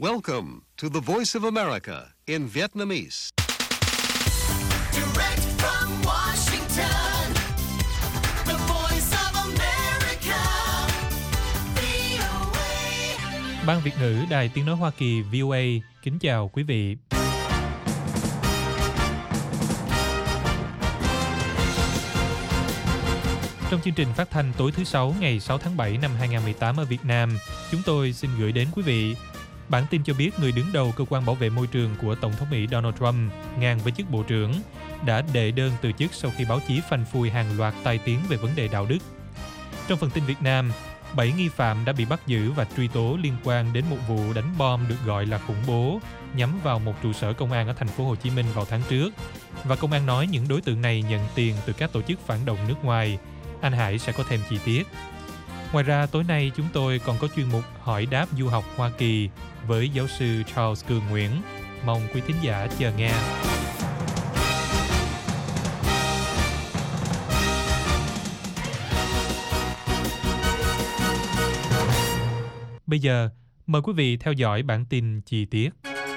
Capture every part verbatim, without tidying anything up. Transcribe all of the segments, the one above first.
Welcome to the Voice of America in Vietnamese. Direct from Washington, the Voice of America, vê o a. Ban Việt ngữ Đài Tiếng nói Hoa Kỳ vê o a kính chào quý vị. Trong chương trình phát thanh tối thứ Sáu ngày sáu tháng bảy năm hai nghìn không trăm mười tám ở Việt Nam, chúng tôi xin gửi đến quý vị bản tin cho biết người đứng đầu cơ quan bảo vệ môi trường của Tổng thống Mỹ Donald Trump ngang với chức bộ trưởng đã đệ đơn từ chức sau khi báo chí phanh phui hàng loạt tai tiếng về vấn đề đạo đức. Trong phần tin Việt Nam, bảy nghi phạm đã bị bắt giữ và truy tố liên quan đến một vụ đánh bom được gọi là khủng bố nhắm vào một trụ sở công an ở thành phố Hồ Chí Minh vào tháng trước. Và công an nói những đối tượng này nhận tiền từ các tổ chức phản động nước ngoài. Anh Hải sẽ có thêm chi tiết. Ngoài ra, tối nay chúng tôi còn có chuyên mục hỏi đáp du học Hoa Kỳ với giáo sư Charles Cường Nguyễn. Mong quý thính giả chờ nghe. Bây giờ, mời quý vị theo dõi bản tin chi tiết.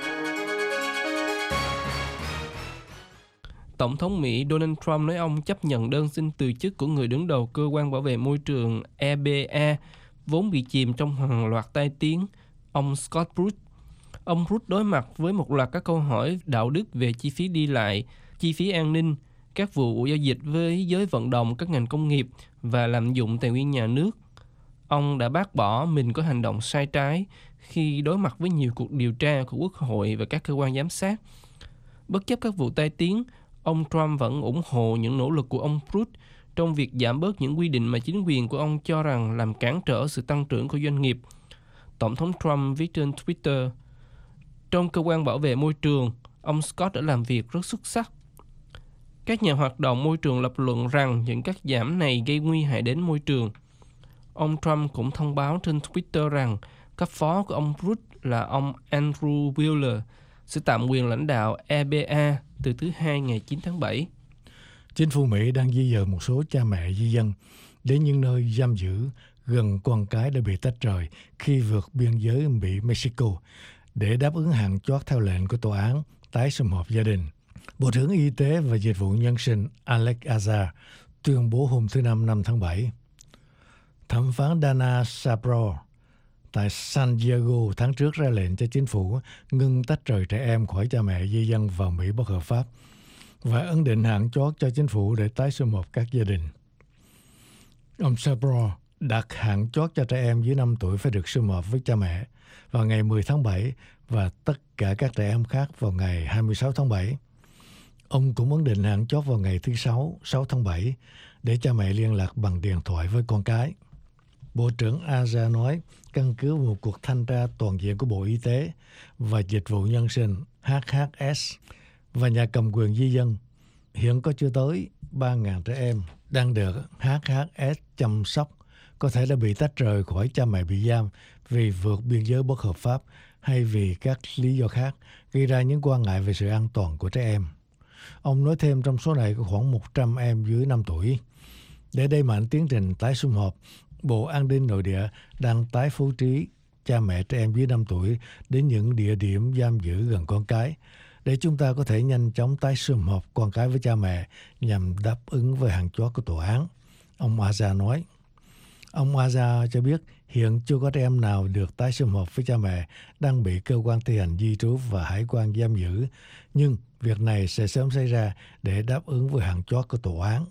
Tổng thống Mỹ Donald Trump nói ông chấp nhận đơn xin từ chức của người đứng đầu cơ quan bảo vệ môi trường E B A, vốn bị chìm trong hàng loạt tai tiếng, ông Scott Pruitt. Ông Pruitt đối mặt với một loạt các câu hỏi đạo đức về chi phí đi lại, chi phí an ninh, các vụ giao dịch với giới vận động các ngành công nghiệp và lạm dụng tài nguyên nhà nước. Ông đã bác bỏ mình có hành động sai trái khi đối mặt với nhiều cuộc điều tra của Quốc hội và các cơ quan giám sát. Bất chấp các vụ tai tiếng, ông Trump vẫn ủng hộ những nỗ lực của ông Pruitt trong việc giảm bớt những quy định mà chính quyền của ông cho rằng làm cản trở sự tăng trưởng của doanh nghiệp. Tổng thống Trump viết trên Twitter, trong cơ quan bảo vệ môi trường, ông Scott đã làm việc rất xuất sắc. Các nhà hoạt động môi trường lập luận rằng những cắt giảm này gây nguy hại đến môi trường. Ông Trump cũng thông báo trên Twitter rằng cấp phó của ông Pruitt là ông Andrew Wheeler sẽ tạm quyền lãnh đạo E B A từ thứ Hai ngày chín tháng bảy. Chính phủ Mỹ đang di dời một số cha mẹ di dân đến những nơi giam giữ gần con cái đã bị tách rời khi vượt biên giới Mỹ-Mexico để đáp ứng hạn chót theo lệnh của tòa án tái sum họp gia đình. Bộ trưởng Y tế và Dịch vụ Nhân sinh Alex Azar tuyên bố hôm thứ Năm năm tháng bảy. Thẩm phán Dana Sabro tại San Diego tháng trước ra lệnh cho chính phủ ngừng tách rời trẻ em khỏi cha mẹ di dân vào Mỹ bất hợp pháp và ấn định hạn chót cho chính phủ để tái sum họp các gia đình. Ông Sabro đặt hạn chót cho trẻ em dưới năm tuổi phải được sum họp với cha mẹ vào ngày mười tháng bảy và tất cả các trẻ em khác vào ngày hai mươi sáu tháng bảy. Ông cũng ấn định hạn chót vào ngày thứ Sáu, sáu tháng bảy để cha mẹ liên lạc bằng điện thoại với con cái. Bộ trưởng Azar nói, căn cứ vào một cuộc thanh tra toàn diện của Bộ Y tế và Dịch vụ Nhân sinh H H S và nhà cầm quyền di dân, hiện có chưa tới ba nghìn trẻ em đang được H H S chăm sóc, có thể đã bị tách rời khỏi cha mẹ bị giam vì vượt biên giới bất hợp pháp hay vì các lý do khác, gây ra những quan ngại về sự an toàn của trẻ em. Ông nói thêm trong số này có khoảng một trăm em dưới năm tuổi. Để đẩy mạnh tiến trình tái sum họp, Bộ An ninh Nội địa đang tái phối trí cha mẹ trẻ em dưới năm tuổi đến những địa điểm giam giữ gần con cái, để chúng ta có thể nhanh chóng tái sum họp con cái với cha mẹ nhằm đáp ứng với hạn chót của tòa án, ông Azar nói. Ông Azar cho biết hiện chưa có trẻ em nào được tái sum họp với cha mẹ đang bị cơ quan thi hành di trú và hải quan giam giữ, nhưng việc này sẽ sớm xảy ra để đáp ứng với hạn chót của tòa án.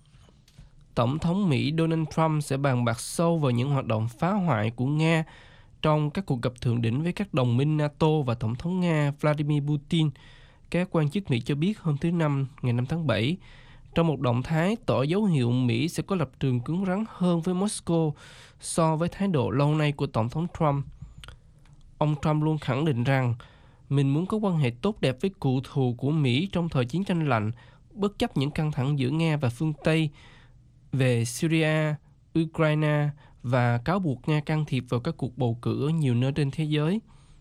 Tổng thống Mỹ Donald Trump sẽ bàn bạc sâu vào những hoạt động phá hoại của Nga trong các cuộc gặp thượng đỉnh với các đồng minh NATO và Tổng thống Nga Vladimir Putin. Các quan chức Mỹ cho biết hôm thứ Năm, ngày năm tháng bảy, trong một động thái tỏ dấu hiệu Mỹ sẽ có lập trường cứng rắn hơn với Moscow so với thái độ lâu nay của Tổng thống Trump. Ông Trump luôn khẳng định rằng mình muốn có quan hệ tốt đẹp với cựu thù của Mỹ trong thời chiến tranh lạnh, bất chấp những căng thẳng giữa Nga và phương Tây về Syria, Ukraine và cáo buộc Nga can thiệp vào các cuộc bầu cử ở nhiều nơi trên thế giới.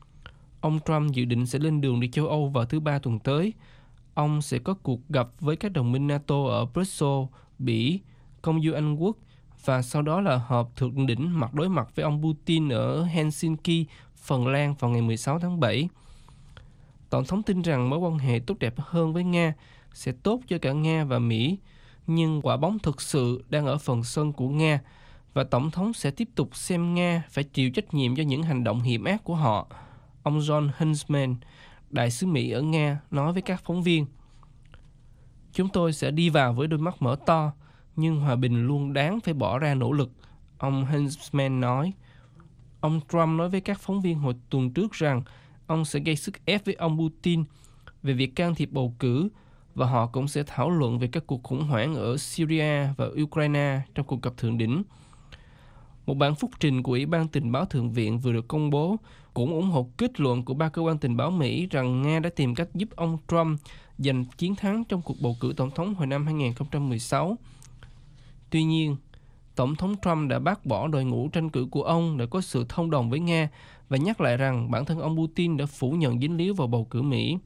Ông Trump dự định sẽ lên đường đi châu Âu vào thứ Ba tuần tới. Ông sẽ có cuộc gặp với các đồng minh NATO ở Brussels, Bỉ, Công du Anh Quốc và sau đó là họp thượng đỉnh mặt đối mặt với ông Putin ở Helsinki Phần Lan vào ngày mười sáu tháng bảy. Tổng thống tin rằng mối quan hệ tốt đẹp hơn với Nga sẽ tốt cho cả Nga và Mỹ, nhưng quả bóng thực sự đang ở phần sân của Nga, và Tổng thống sẽ tiếp tục xem Nga phải chịu trách nhiệm cho những hành động hiểm ác của họ. Ông John Huntsman, đại sứ Mỹ ở Nga, nói với các phóng viên. Chúng tôi sẽ đi vào với đôi mắt mở to, nhưng hòa bình luôn đáng phải bỏ ra nỗ lực, ông Huntsman nói. Ông Trump nói với các phóng viên hồi tuần trước rằng ông sẽ gây sức ép với ông Putin về việc can thiệp bầu cử, và họ cũng sẽ thảo luận về các cuộc khủng hoảng ở Syria và Ukraine trong cuộc gặp thượng đỉnh. Một bản phúc trình của Ủy ban Tình báo Thượng viện vừa được công bố cũng ủng hộ kết luận của ba cơ quan tình báo Mỹ rằng Nga đã tìm cách giúp ông Trump giành chiến thắng trong cuộc bầu cử tổng thống hồi năm hai không một sáu. Tuy nhiên, Tổng thống Trump đã bác bỏ đội ngũ tranh cử của ông để có sự thông đồng với Nga và nhắc lại rằng bản thân ông Putin đã phủ nhận dính líu vào bầu cử Mỹ.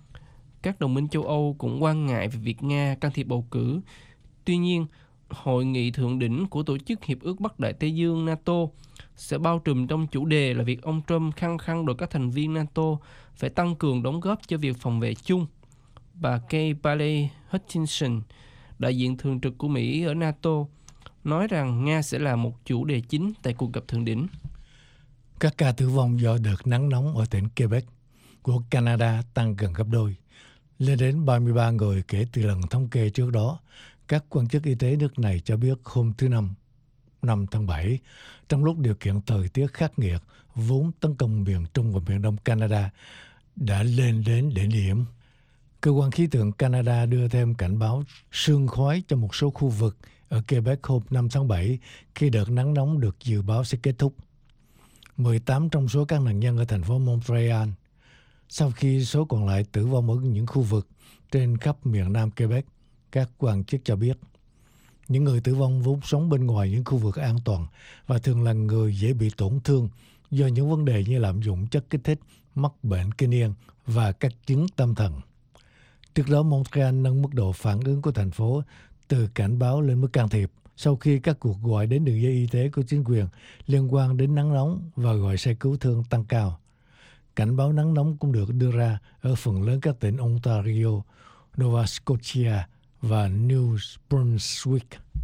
Các đồng minh châu Âu cũng quan ngại về việc Nga can thiệp bầu cử. Tuy nhiên, Hội nghị thượng đỉnh của Tổ chức Hiệp ước Bắc Đại Tây Dương NATO sẽ bao trùm trong chủ đề là việc ông Trump khăng khăng đòi các thành viên NATO phải tăng cường đóng góp cho việc phòng vệ chung. Bà Kay Bailey Hutchinson, đại diện thường trực của Mỹ ở NATO, nói rằng Nga sẽ là một chủ đề chính tại cuộc gặp thượng đỉnh. Các ca tử vong do đợt nắng nóng ở tỉnh Quebec của Canada tăng gần gấp đôi, lên đến ba mươi ba người kể từ lần thống kê trước đó. Các quan chức y tế nước này cho biết hôm thứ Năm, năm tháng bảy, trong lúc điều kiện thời tiết khắc nghiệt vốn tấn công miền Trung và miền Đông Canada đã lên đến đỉnh điểm. Cơ quan khí tượng Canada đưa thêm cảnh báo sương khói cho một số khu vực ở Quebec hôm năm tháng bảy khi đợt nắng nóng được dự báo sẽ kết thúc. mười tám trong số các nạn nhân ở thành phố Montreal, sau khi số còn lại tử vong ở những khu vực trên khắp miền Nam Quebec, các quan chức cho biết. Những người tử vong vốn sống bên ngoài những khu vực an toàn và thường là người dễ bị tổn thương do những vấn đề như lạm dụng chất kích thích, mắc bệnh kinh niên và các chứng tâm thần. Trước đó, Montreal nâng mức độ phản ứng của thành phố từ cảnh báo lên mức can thiệp sau khi các cuộc gọi đến đường dây y tế của chính quyền liên quan đến nắng nóng và gọi xe cứu thương tăng cao. Cảnh báo nắng nóng cũng được đưa ra ở phần lớn các tỉnh Ontario, Nova Scotia và New Brunswick.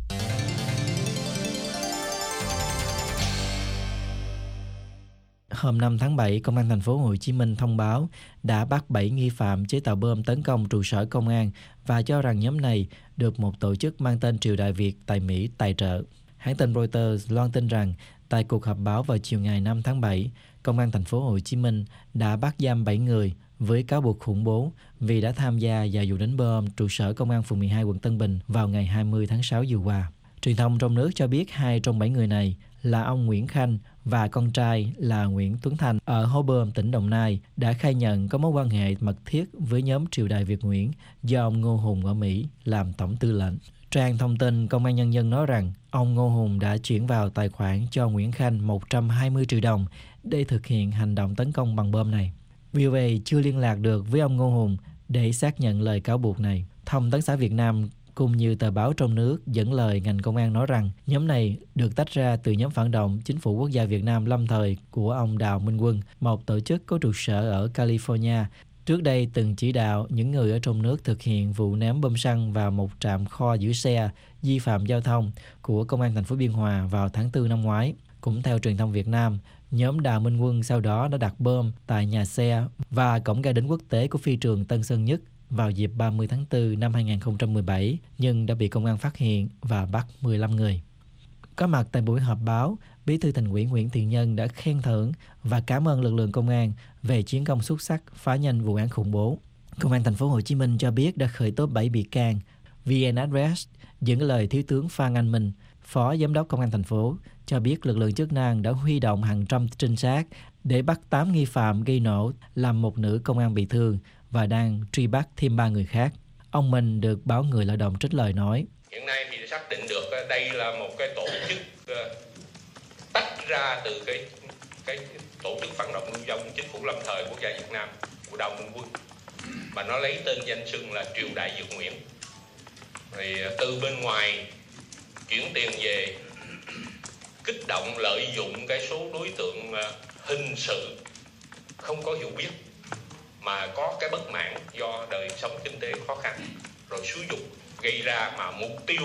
Hôm năm tháng bảy, Công an thành phố Hồ Chí Minh thông báo đã bắt bảy nghi phạm chế tạo bom tấn công trụ sở công an và cho rằng nhóm này được một tổ chức mang tên Triều Đại Việt tại Mỹ tài trợ. Hãng tin Reuters loan tin rằng tại cuộc họp báo vào chiều ngày năm tháng bảy, Công an thành phố Hồ Chí Minh đã bắt giam bảy người với cáo buộc khủng bố vì đã tham gia vào vụ đánh bom trụ sở công an phường mười hai quận Tân Bình vào ngày hai mươi tháng sáu vừa qua. Truyền thông trong nước cho biết hai trong bảy người này là ông Nguyễn Khanh và con trai là Nguyễn Tuấn Thành ở Hố Bơm, tỉnh Đồng Nai đã khai nhận có mối quan hệ mật thiết với nhóm Triều Đại Việt Nguyễn do ông Ngô Hùng ở Mỹ làm tổng tư lệnh. Trang thông tin Công an Nhân dân nói rằng ông Ngô Hùng đã chuyển vào tài khoản cho Nguyễn Khanh một trăm hai mươi triệu đồng để thực hiện hành động tấn công bằng bom này. vê o a chưa liên lạc được với ông Ngô Hùng để xác nhận lời cáo buộc này. Thông tấn xã Việt Nam cũng như tờ báo trong nước dẫn lời ngành công an nói rằng nhóm này được tách ra từ nhóm phản động Chính phủ Quốc gia Việt Nam lâm thời của ông Đào Minh Quân, một tổ chức có trụ sở ở California. Trước đây từng chỉ đạo những người ở trong nước thực hiện vụ ném bom xăng vào một trạm kho giữ xe vi phạm giao thông của Công an thành phố Biên Hòa vào tháng tư năm ngoái. Cũng theo truyền thông Việt Nam, nhóm Đào Minh Quân sau đó đã đặt bom tại nhà xe và cổng ga đến quốc tế của phi trường Tân Sơn Nhất vào dịp ba mươi tháng tư năm hai không một bảy, nhưng đã bị công an phát hiện và bắt mười lăm người. Có mặt tại buổi họp báo, Bí thư Thành ủy Nguyễn Thiện Nhân đã khen thưởng và cảm ơn lực lượng công an về chiến công xuất sắc phá nhanh vụ án khủng bố. Công an thành phố Hồ Chí Minh cho biết đã khởi tố bảy bị can. vê en Address dẫn lời Thiếu tướng Phan Anh Minh, Phó Giám đốc Công an thành phố, cho biết lực lượng chức năng đã huy động hàng trăm trinh sát để bắt tám nghi phạm gây nổ làm một nữ công an bị thương và đang truy bắt thêm ba người khác. Ông Minh được báo Người Lao động trích lời nói: Hiện nay thì xác định được đây là một cái tổ chức tách ra từ cái cái tổ chức phản động lưu vong Chính phủ lâm thời Quốc gia Việt Nam của Đào Minh Quân, mà nó lấy tên danh xưng là Triều Đại Việt Nguyễn. Thì từ bên ngoài chuyển tiền về, kích động lợi dụng cái số đối tượng hình sự không có hiểu biết mà có cái bất mãn do đời sống kinh tế khó khăn rồi xúi dục gây ra, mà mục tiêu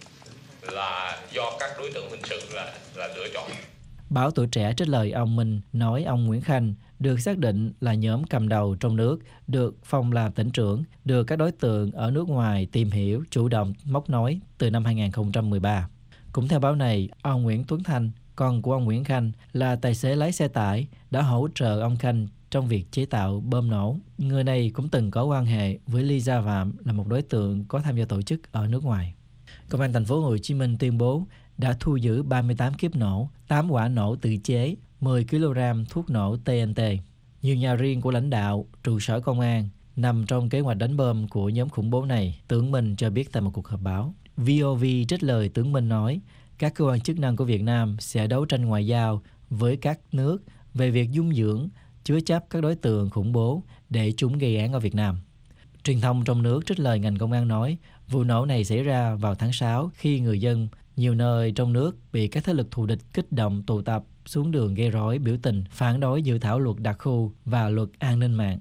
là do các đối tượng hình sự là là lựa chọn. Báo Tuổi Trẻ trích lời ông Minh nói ông Nguyễn Khanh được xác định là nhóm cầm đầu trong nước, được phong làm tỉnh trưởng, được các đối tượng ở nước ngoài tìm hiểu, chủ động móc nối từ năm hai không một ba. Cũng theo báo này, ông Nguyễn Tuấn Thanh, con của ông Nguyễn Khanh, là tài xế lái xe tải, đã hỗ trợ ông Khanh trong việc chế tạo bom nổ. Người này cũng từng có quan hệ với Ly Gia Phạm, là một đối tượng có tham gia tổ chức ở nước ngoài. Công an thành phố Hồ Chí Minh tuyên bố đã thu giữ ba mươi tám kíp nổ, tám quả nổ tự chế, mười ki lô gam thuốc nổ T N T. Nhiều nhà riêng của lãnh đạo, trụ sở công an nằm trong kế hoạch đánh bom của nhóm khủng bố này, Tướng Minh cho biết tại một cuộc họp báo. vê o vê trích lời Tướng Minh nói, các cơ quan chức năng của Việt Nam sẽ đấu tranh ngoại giao với các nước về việc dung dưỡng, chứa chấp các đối tượng khủng bố để chúng gây án ở Việt Nam. Truyền thông trong nước trích lời ngành công an nói, vụ nổ này xảy ra vào tháng sáu khi người dân nhiều nơi trong nước bị các thế lực thù địch kích động tụ tập xuống đường gây rối, biểu tình, phản đối dự thảo luật đặc khu và luật an ninh mạng.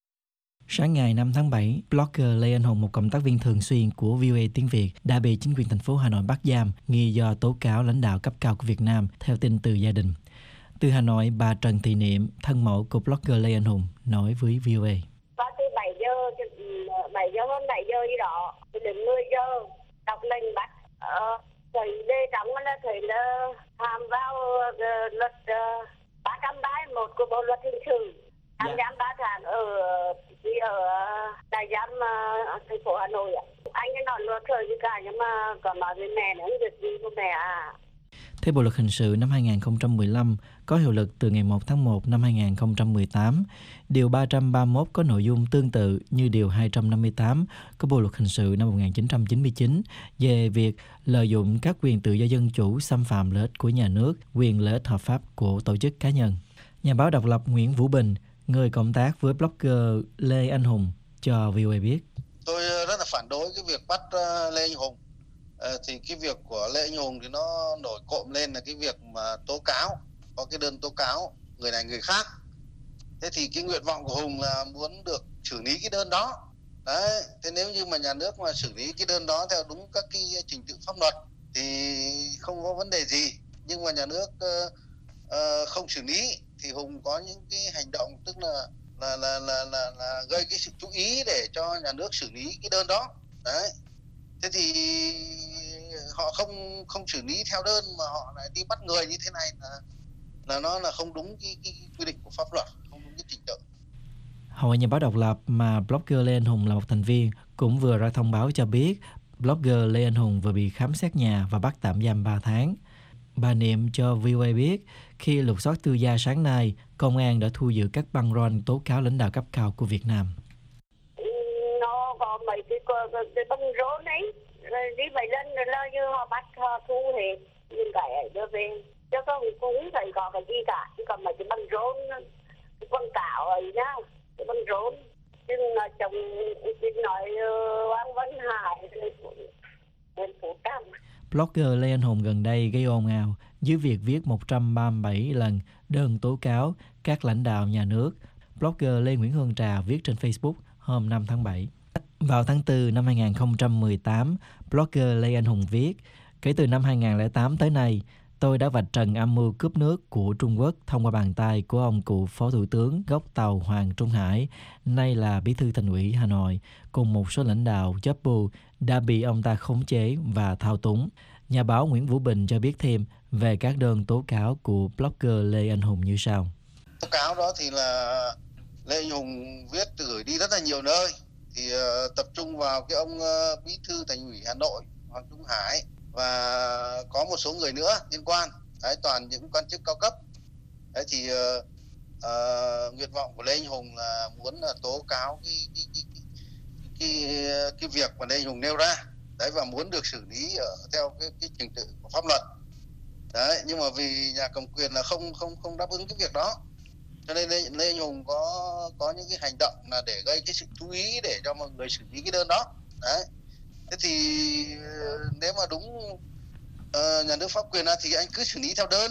Sáng ngày năm tháng bảy, blogger Lê Anh Hùng, một cộng tác viên thường xuyên của vê o a Tiếng Việt, đã bị chính quyền thành phố Hà Nội bắt giam nghi do tố cáo lãnh đạo cấp cao của Việt Nam, theo tin từ gia đình. Từ Hà Nội, bà Trần Thị Niệm, thân mẫu của blogger Lê Anh Hùng, nói với vê o a. Vào từ bảy giờ, bảy giờ hơn bảy giờ đi đó, đến mười giờ, đọc lệnh bắt. Ờ, thầy Lê Trọng là thầy là tham vào uh, luật uh, ba trăm ba mươi mốt của Bộ Luật Hình sự. Anh giam ba tháng ở đi ở đại giam uh, thành phố Hà Nội ạ. Anh ấy nói luật thời gì cả, nhưng mà còn nói với mẹ nữa, việc gì của mẹ à. Theo Bộ Luật Hình sự năm hai không một lăm, có hiệu lực từ ngày một tháng một năm hai không một tám, Điều ba trăm ba mươi mốt có nội dung tương tự như Điều hai trăm năm mươi tám của Bộ Luật Hình sự năm một nghìn chín trăm chín mươi chín về việc lợi dụng các quyền tự do dân chủ, xâm phạm lợi ích của nhà nước, quyền lợi ích hợp pháp của tổ chức cá nhân. Nhà báo độc lập Nguyễn Vũ Bình, người cộng tác với blogger Lê Anh Hùng, cho vê o a biết. Tôi rất là phản đối cái việc bắt uh, Lê Anh Hùng. Uh, thì cái việc của Lê Anh Hùng thì nó nổi cộm lên là cái việc mà tố cáo, có cái đơn tố cáo người này người khác. Thế thì cái nguyện vọng của Hùng là muốn được xử lý cái đơn đó. Đấy, thế nếu như mà nhà nước mà xử lý cái đơn đó theo đúng các cái trình tự pháp luật thì không có vấn đề gì. Nhưng mà nhà nước uh, uh, không xử lý thì Hùng có những cái hành động tức là là là là là, là gây cái sự chú ý để cho nhà nước xử lý cái đơn đó. Đấy. Thế thì họ không không xử lý theo đơn mà họ lại đi bắt người như thế này là là nó là không đúng cái, cái quy định của pháp luật, không đúng cái trình tự. Hội Nhà báo độc lập mà blogger Lê Anh Hùng là một thành viên cũng vừa ra thông báo cho biết blogger Lê Anh Hùng vừa bị khám xét nhà và bắt tạm giam ba tháng. Bà Niệm cho vê o a biết khi lục soát tư gia sáng nay, công an đã thu giữ các băng rôn tố cáo lãnh đạo cấp cao của Việt Nam. Nó có mấy cái, cái, cái băng rôn ấy, rồi đi vậy lên là như họ bắt họ thu hết những cái ấy đưa về. Chứ không cũng phải có cái gì cả, chỉ còn mấy cái băng rôn, cái quảng cáo ấy nhá, cái băng rôn. Nhưng mà chồng nói Hoàng Văn Hải lên Phú Trâm. Blogger Lê Anh Hùng gần đây gây ồn ào dưới việc viết một trăm ba mươi bảy lần đơn tố cáo các lãnh đạo nhà nước. Blogger Lê Nguyễn Hương Trà viết trên Facebook hôm năm tháng bảy. Vào tháng tư năm hai không một tám, blogger Lê Anh Hùng viết, kể từ năm hai không không tám tới nay, tôi đã vạch trần âm mưu cướp nước của Trung Quốc thông qua bàn tay của ông cựu Phó Thủ tướng gốc Tàu Hoàng Trung Hải, nay là Bí thư Thành ủy Hà Nội, cùng một số lãnh đạo chấp bù đã bị ông ta khống chế và thao túng. Nhà báo Nguyễn Vũ Bình cho biết thêm về các đơn tố cáo của blogger Lê Anh Hùng như sau. Tố cáo đó thì là Lê Anh Hùng viết gửi đi rất là nhiều nơi, thì uh, tập trung vào cái ông uh, Bí thư Thành ủy Hà Nội Hoàng Trung Hải và có một số người nữa liên quan. Đấy, toàn những quan chức cao cấp. Đấy thì uh, uh, nguyện vọng của Lê Anh Hùng là muốn là tố cáo cái cái cái cái, cái, cái việc mà Lê Anh Hùng nêu ra. Đấy, và muốn được xử lý ở theo cái, cái trình tự của pháp luật. Đấy, nhưng mà vì nhà cầm quyền là không không không đáp ứng cái việc đó, cho nên Lê, Lê Anh Hùng có có những cái hành động là để gây cái sự chú ý để cho mọi người xử lý cái đơn đó. Đấy. Thế thì nếu mà đúng uh, nhà nước pháp quyền là thì anh cứ xử lý theo đơn,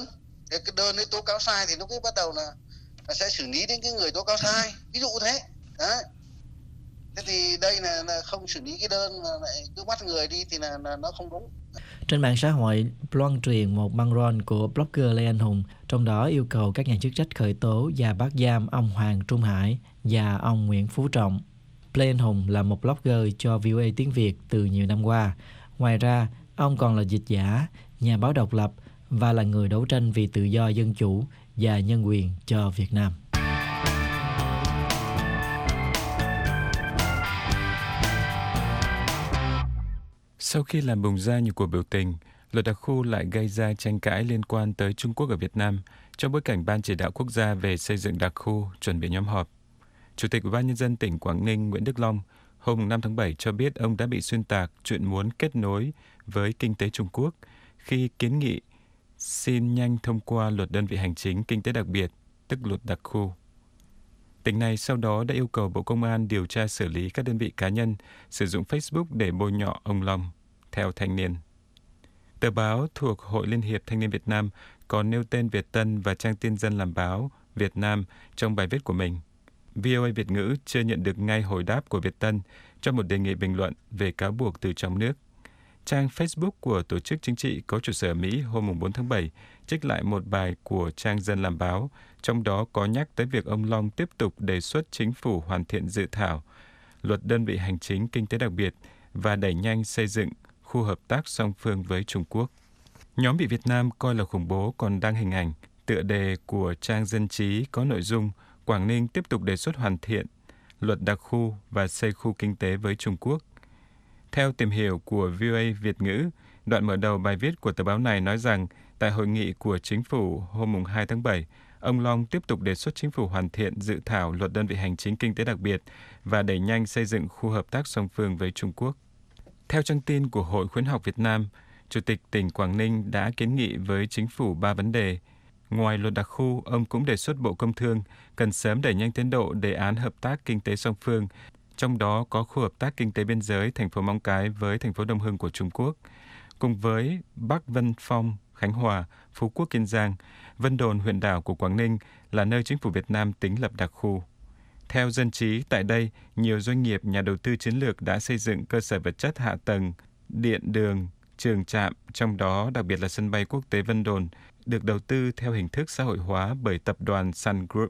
Cái đơn ấy tố cáo sai thì lúc ấy bắt đầu là, là sẽ xử lý đến cái người tố cáo sai, ví dụ thế. Đấy. Thế thì đây là, là không xử lý cái đơn mà lại cứ bắt người đi thì là, là nó không đúng. Trên mạng xã hội loan truyền một băng rôn của blogger Lê Anh Hùng, trong đó yêu cầu các nhà chức trách khởi tố và bắt giam ông Hoàng Trung Hải và ông Nguyễn Phú Trọng. Lê Anh Hùng là một blogger cho vê o a tiếng Việt từ nhiều năm qua. Ngoài ra, ông còn là dịch giả, nhà báo độc lập và là người đấu tranh vì tự do dân chủ và nhân quyền cho Việt Nam. Sau khi làm bùng ra nhiều cuộc biểu tình, luật đặc khu lại gây ra tranh cãi liên quan tới Trung Quốc ở Việt Nam trong bối cảnh Ban Chỉ đạo Quốc gia về xây dựng đặc khu chuẩn bị nhóm họp. Chủ tịch Ủy ban Nhân dân tỉnh Quảng Ninh Nguyễn Đức Long hôm năm tháng bảy cho biết ông đã bị xuyên tạc chuyện muốn kết nối với kinh tế Trung Quốc khi kiến nghị xin nhanh thông qua luật đơn vị hành chính kinh tế đặc biệt, tức luật đặc khu. Tỉnh này sau đó đã yêu cầu Bộ Công an điều tra xử lý các đơn vị cá nhân sử dụng Facebook để bôi nhọ ông Long, theo Thanh niên. Tờ báo thuộc Hội Liên hiệp Thanh niên Việt Nam còn nêu tên Việt Tân và trang Tiên dân làm báo Việt Nam trong bài viết của mình. vê o a Việt ngữ chưa nhận được ngay hồi đáp của Việt Tân cho một đề nghị bình luận về cáo buộc từ trong nước. Trang Facebook của tổ chức chính trị có trụ sở ở Mỹ hôm bốn tháng bảy trích lại một bài của trang Dân làm báo, trong đó có nhắc tới việc ông Long tiếp tục đề xuất chính phủ hoàn thiện dự thảo luật đơn vị hành chính kinh tế đặc biệt và đẩy nhanh xây dựng khu hợp tác song phương với Trung Quốc. Nhóm bị Việt Nam coi là khủng bố còn đăng hình ảnh, tựa đề của trang Dân trí có nội dung Quảng Ninh tiếp tục đề xuất hoàn thiện luật đặc khu và xây khu kinh tế với Trung Quốc. Theo tìm hiểu của vê o a Việt ngữ, đoạn mở đầu bài viết của tờ báo này nói rằng tại hội nghị của chính phủ hôm hai tháng bảy, ông Long tiếp tục đề xuất chính phủ hoàn thiện dự thảo luật đơn vị hành chính kinh tế đặc biệt và đẩy nhanh xây dựng khu hợp tác song phương với Trung Quốc. Theo trang tin của Hội Khuyến học Việt Nam, Chủ tịch tỉnh Quảng Ninh đã kiến nghị với chính phủ ba vấn đề. Ngoài luật đặc khu, ông cũng đề xuất Bộ Công Thương cần sớm đẩy nhanh tiến độ đề án hợp tác kinh tế song phương, trong đó có khu hợp tác kinh tế biên giới thành phố Móng Cái với thành phố Đông Hưng của Trung Quốc, cùng với Bắc Vân Phong, Khánh Hòa, Phú Quốc, Kiên Giang, Vân Đồn, huyện đảo của Quảng Ninh là nơi chính phủ Việt Nam tính lập đặc khu. Theo Dân trí, tại đây, nhiều doanh nghiệp, nhà đầu tư chiến lược đã xây dựng cơ sở vật chất hạ tầng, điện, đường, trường trạm, trong đó đặc biệt là sân bay quốc tế Vân Đồn, được đầu tư theo hình thức xã hội hóa bởi tập đoàn Sun Group.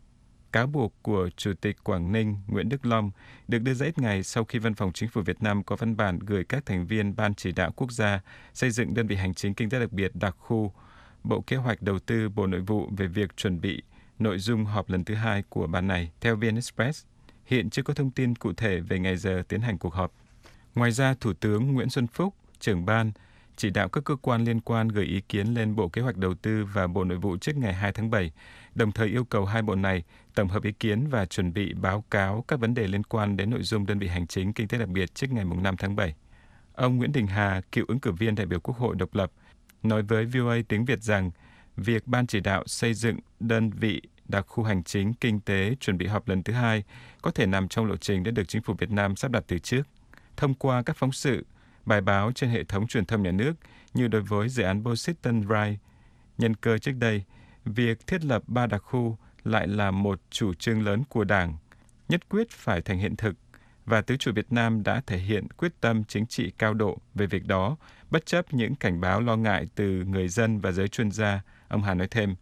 Cáo buộc của Chủ tịch Quảng Ninh Nguyễn Đức Long được đưa ra ít ngày sau khi Văn phòng Chính phủ Việt Nam có văn bản gửi các thành viên Ban Chỉ đạo Quốc gia xây dựng đơn vị hành chính kinh tế đặc biệt đặc khu, Bộ Kế hoạch Đầu tư, Bộ Nội vụ về việc chuẩn bị nội dung họp lần thứ hai của ban này. Theo vê en Express, hiện chưa có thông tin cụ thể về ngày giờ tiến hành cuộc họp. Ngoài ra, Thủ tướng Nguyễn Xuân Phúc, trưởng ban, chỉ đạo các cơ quan liên quan gửi ý kiến lên Bộ Kế hoạch Đầu tư và Bộ Nội vụ trước ngày hai tháng bảy, đồng thời yêu cầu hai bộ này tổng hợp ý kiến và chuẩn bị báo cáo các vấn đề liên quan đến nội dung đơn vị hành chính kinh tế đặc biệt trước ngày năm tháng bảy. Ông Nguyễn Đình Hà, cựu ứng cử viên đại biểu Quốc hội độc lập, nói với vê o a tiếng Việt rằng việc Ban chỉ đạo xây dựng đơn vị đặc khu hành chính kinh tế chuẩn bị họp lần thứ hai có thể nằm trong lộ trình đã được chính phủ Việt Nam sắp đặt từ trước. Thông qua các phóng sự, bài báo trên hệ thống truyền thông nhà nước như đối với dự án Boston Rise, nhân cơ trước đây, việc thiết lập ba đặc khu lại là một chủ trương lớn của Đảng, nhất quyết phải thành hiện thực, và tứ trụ Việt Nam đã thể hiện quyết tâm chính trị cao độ về việc đó, bất chấp những cảnh báo lo ngại từ người dân và giới chuyên gia, ông Hà nói thêm.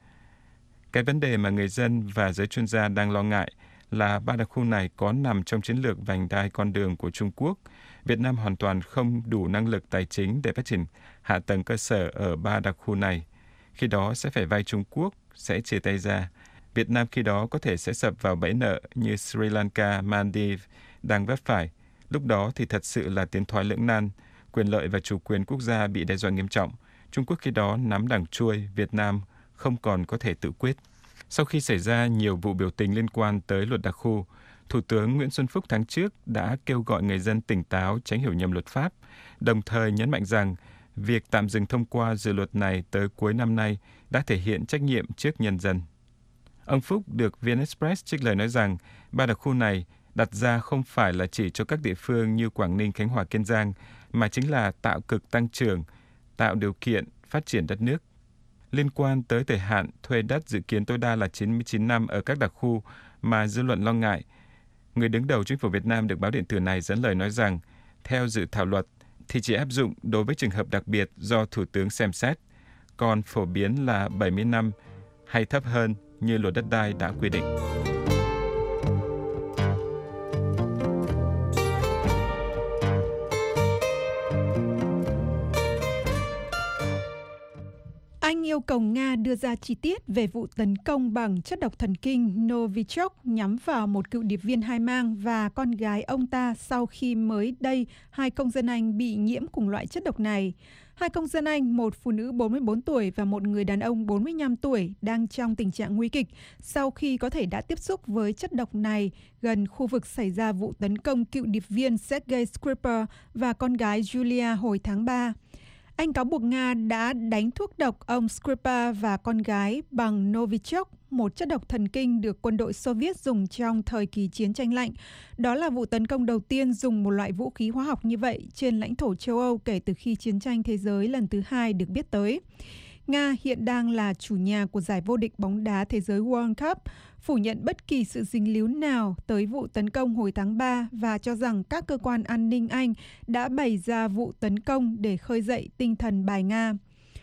Cái vấn đề mà người dân và giới chuyên gia đang lo ngại là ba đặc khu này có nằm trong chiến lược vành đai con đường của Trung Quốc. Việt Nam hoàn toàn không đủ năng lực tài chính để phát triển hạ tầng cơ sở ở ba đặc khu này. Khi đó sẽ phải vay Trung Quốc, sẽ chia tay ra. Việt Nam khi đó có thể sẽ sập vào bẫy nợ như Sri Lanka, Maldives đang vấp phải. Lúc đó thì thật sự là tiến thoái lưỡng nan, quyền lợi và chủ quyền quốc gia bị đe dọa nghiêm trọng. Trung Quốc khi đó nắm đằng chuôi, Việt Nam không còn có thể tự quyết. Sau khi xảy ra nhiều vụ biểu tình liên quan tới luật đặc khu, Thủ tướng Nguyễn Xuân Phúc tháng trước đã kêu gọi người dân tỉnh táo tránh hiểu nhầm luật pháp, đồng thời nhấn mạnh rằng việc tạm dừng thông qua dự luật này tới cuối năm nay đã thể hiện trách nhiệm trước nhân dân. Ông Phúc được vê en Express trích lời nói rằng ba đặc khu này đặt ra không phải là chỉ cho các địa phương như Quảng Ninh, Khánh Hòa, Kiên Giang, mà chính là tạo cực tăng trưởng, tạo điều kiện phát triển đất nước. liên quan tới thời hạn thuê đất dự kiến tối đa là chín mươi chín năm ở các đặc khu mà dư luận lo ngại. Người đứng đầu chính phủ Việt Nam được báo điện tử này dẫn lời nói rằng, theo dự thảo luật thì chỉ áp dụng đối với trường hợp đặc biệt do Thủ tướng xem xét, còn phổ biến là bảy mươi năm hay thấp hơn như luật đất đai đã quy định. Anh yêu cầu Nga đưa ra chi tiết về vụ tấn công bằng chất độc thần kinh Novichok nhắm vào một cựu điệp viên hai mang và con gái ông ta sau khi mới đây hai công dân Anh bị nhiễm cùng loại chất độc này. Hai công dân Anh, một phụ nữ bốn mươi bốn tuổi và một người đàn ông bốn mươi lăm tuổi, đang trong tình trạng nguy kịch sau khi có thể đã tiếp xúc với chất độc này gần khu vực xảy ra vụ tấn công cựu điệp viên Sergei Skripal và con gái Julia hồi tháng ba. Anh cáo buộc Nga đã đánh thuốc độc ông Skripal và con gái bằng Novichok, một chất độc thần kinh được quân đội Xô Viết dùng trong thời kỳ chiến tranh lạnh. Đó là vụ tấn công đầu tiên dùng một loại vũ khí hóa học như vậy trên lãnh thổ châu Âu kể từ khi chiến tranh thế giới lần thứ hai được biết tới. Nga hiện đang là chủ nhà của giải vô địch bóng đá thế giới World Cup, phủ nhận bất kỳ sự dính líu nào tới vụ tấn công hồi tháng ba và cho rằng các cơ quan an ninh Anh đã bày ra vụ tấn công để khơi dậy tinh thần bài Nga.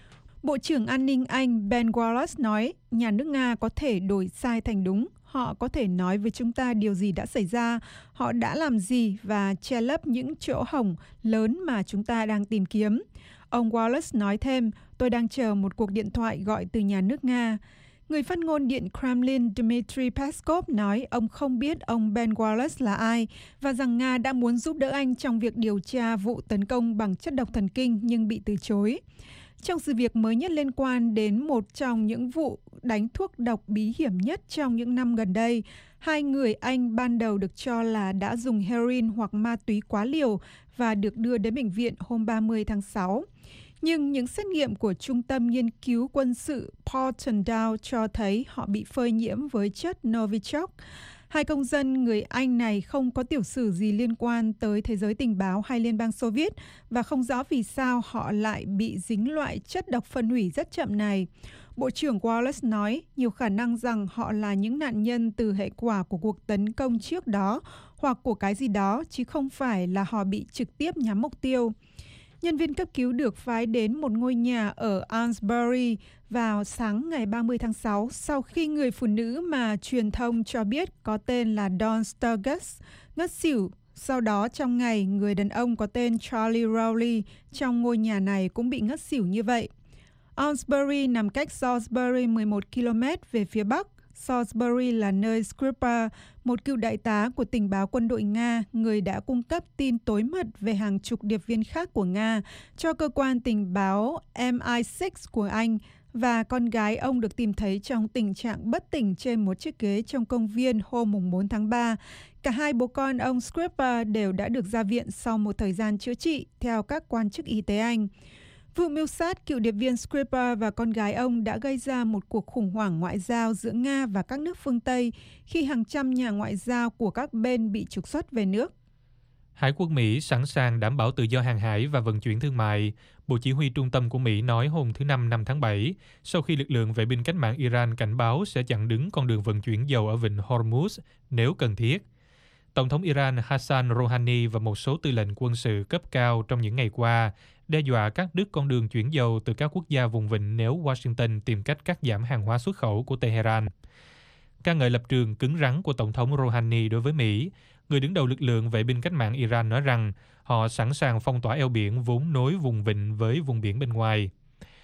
Bộ trưởng An ninh Anh Ben Wallace nói, nhà nước Nga có thể đổi sai thành đúng. Họ có thể nói với chúng ta điều gì đã xảy ra, họ đã làm gì và che lấp những chỗ hổng lớn mà chúng ta đang tìm kiếm. Ông Wallace nói thêm, tôi đang chờ một cuộc điện thoại gọi từ nhà nước Nga. Người phát ngôn Điện Kremlin Dmitry Peskov nói ông không biết ông Ben Wallace là ai và rằng Nga đã muốn giúp đỡ anh trong việc điều tra vụ tấn công bằng chất độc thần kinh nhưng bị từ chối. Trong sự việc mới nhất liên quan đến một trong những vụ đánh thuốc độc bí hiểm nhất trong những năm gần đây, hai người Anh ban đầu được cho là đã dùng heroin hoặc ma túy quá liều và được đưa đến bệnh viện hôm ba mươi tháng sáu. Nhưng những xét nghiệm của Trung tâm Nghiên cứu Quân sự Porton Down cho thấy họ bị phơi nhiễm với chất Novichok. Hai công dân người Anh này không có tiểu sử gì liên quan tới thế giới tình báo hay Liên bang Xô Viết và không rõ vì sao họ lại bị dính loại chất độc phân hủy rất chậm này. Bộ trưởng Wallace nói nhiều khả năng rằng họ là những nạn nhân từ hệ quả của cuộc tấn công trước đó hoặc của cái gì đó, chứ không phải là họ bị trực tiếp nhắm mục tiêu. Nhân viên cấp cứu được phái đến một ngôi nhà ở Aylesbury vào sáng ngày ba mươi tháng sáu sau khi người phụ nữ mà truyền thông cho biết có tên là Dawn Sturgis ngất xỉu. Sau đó trong ngày, người đàn ông có tên Charlie Rowley trong ngôi nhà này cũng bị ngất xỉu như vậy. Aylesbury nằm cách Salisbury mười một ki lô mét về phía bắc. Salisbury là nơi Skripal, một cựu đại tá của tình báo quân đội Nga, người đã cung cấp tin tối mật về hàng chục điệp viên khác của Nga cho cơ quan tình báo M I sáu của Anh, và con gái ông được tìm thấy trong tình trạng bất tỉnh trên một chiếc ghế trong công viên hôm bốn tháng ba. Cả hai bố con ông Skripal đều đã được ra viện sau một thời gian chữa trị, theo các quan chức y tế Anh. Vụ mưu sát cựu điệp viên Skripal và con gái ông đã gây ra một cuộc khủng hoảng ngoại giao giữa Nga và các nước phương Tây khi hàng trăm nhà ngoại giao của các bên bị trục xuất về nước. Hải quân Mỹ sẵn sàng đảm bảo tự do hàng hải và vận chuyển thương mại, Bộ Chỉ huy Trung tâm của Mỹ nói hôm thứ Năm năm tháng bảy, sau khi lực lượng vệ binh cách mạng Iran cảnh báo sẽ chặn đứng con đường vận chuyển dầu ở vịnh Hormuz nếu cần thiết. Tổng thống Iran Hassan Rouhani và một số tư lệnh quân sự cấp cao trong những ngày qua đe dọa cắt đứt con đường chuyển dầu từ các quốc gia vùng vịnh nếu Washington tìm cách cắt giảm hàng hóa xuất khẩu của Tehran. Ca ngợi lập trường cứng rắn của Tổng thống Rouhani đối với Mỹ, người đứng đầu lực lượng vệ binh cách mạng Iran nói rằng họ sẵn sàng phong tỏa eo biển vốn nối vùng vịnh với vùng biển bên ngoài.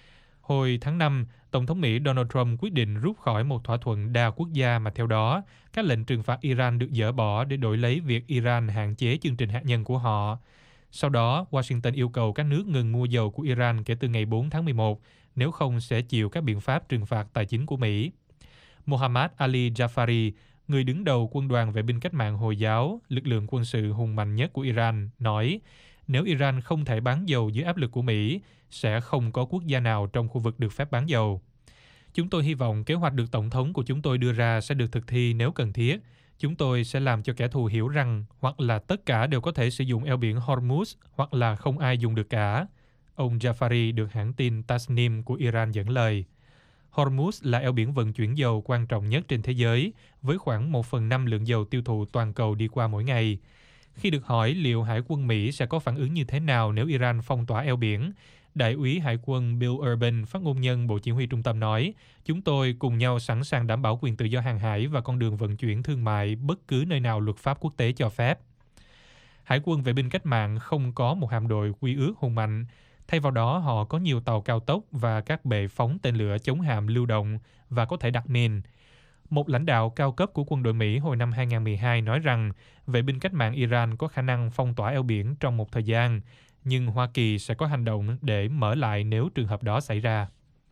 Hồi tháng năm, Tổng thống Mỹ Donald Trump quyết định rút khỏi một thỏa thuận đa quốc gia mà theo đó, các lệnh trừng phạt Iran được dỡ bỏ để đổi lấy việc Iran hạn chế chương trình hạt nhân của họ. Sau đó, Washington yêu cầu các nước ngừng mua dầu của Iran kể từ ngày bốn tháng mười một, nếu không sẽ chịu các biện pháp trừng phạt tài chính của Mỹ. Mohammad Ali Jafari, người đứng đầu quân đoàn vệ binh cách mạng Hồi giáo, lực lượng quân sự hùng mạnh nhất của Iran, nói nếu Iran không thể bán dầu dưới áp lực của Mỹ, sẽ không có quốc gia nào trong khu vực được phép bán dầu. Chúng tôi hy vọng kế hoạch được Tổng thống của chúng tôi đưa ra sẽ được thực thi nếu cần thiết. Chúng tôi sẽ làm cho kẻ thù hiểu rằng hoặc là tất cả đều có thể sử dụng eo biển Hormuz hoặc là không ai dùng được cả. Ông Jafari được hãng tin Tasnim của Iran dẫn lời. Hormuz là eo biển vận chuyển dầu quan trọng nhất trên thế giới, với khoảng một phần năm lượng dầu tiêu thụ toàn cầu đi qua mỗi ngày. Khi được hỏi liệu Hải quân Mỹ sẽ có phản ứng như thế nào nếu Iran phong tỏa eo biển, Đại úy Hải quân Bill Urban, phát ngôn nhân Bộ Chỉ huy Trung tâm nói, chúng tôi cùng nhau sẵn sàng đảm bảo quyền tự do hàng hải và con đường vận chuyển thương mại bất cứ nơi nào luật pháp quốc tế cho phép. Hải quân vệ binh cách mạng không có một hạm đội quy ước hùng mạnh. Thay vào đó, họ có nhiều tàu cao tốc và các bệ phóng tên lửa chống hạm lưu động và có thể đặt mìn. Một lãnh đạo cao cấp của quân đội Mỹ hồi năm hai nghìn không trăm mười hai nói rằng vệ binh cách mạng Iran có khả năng phong tỏa eo biển trong một thời gian, nhưng Hoa Kỳ sẽ có hành động để mở lại nếu trường hợp đó xảy ra.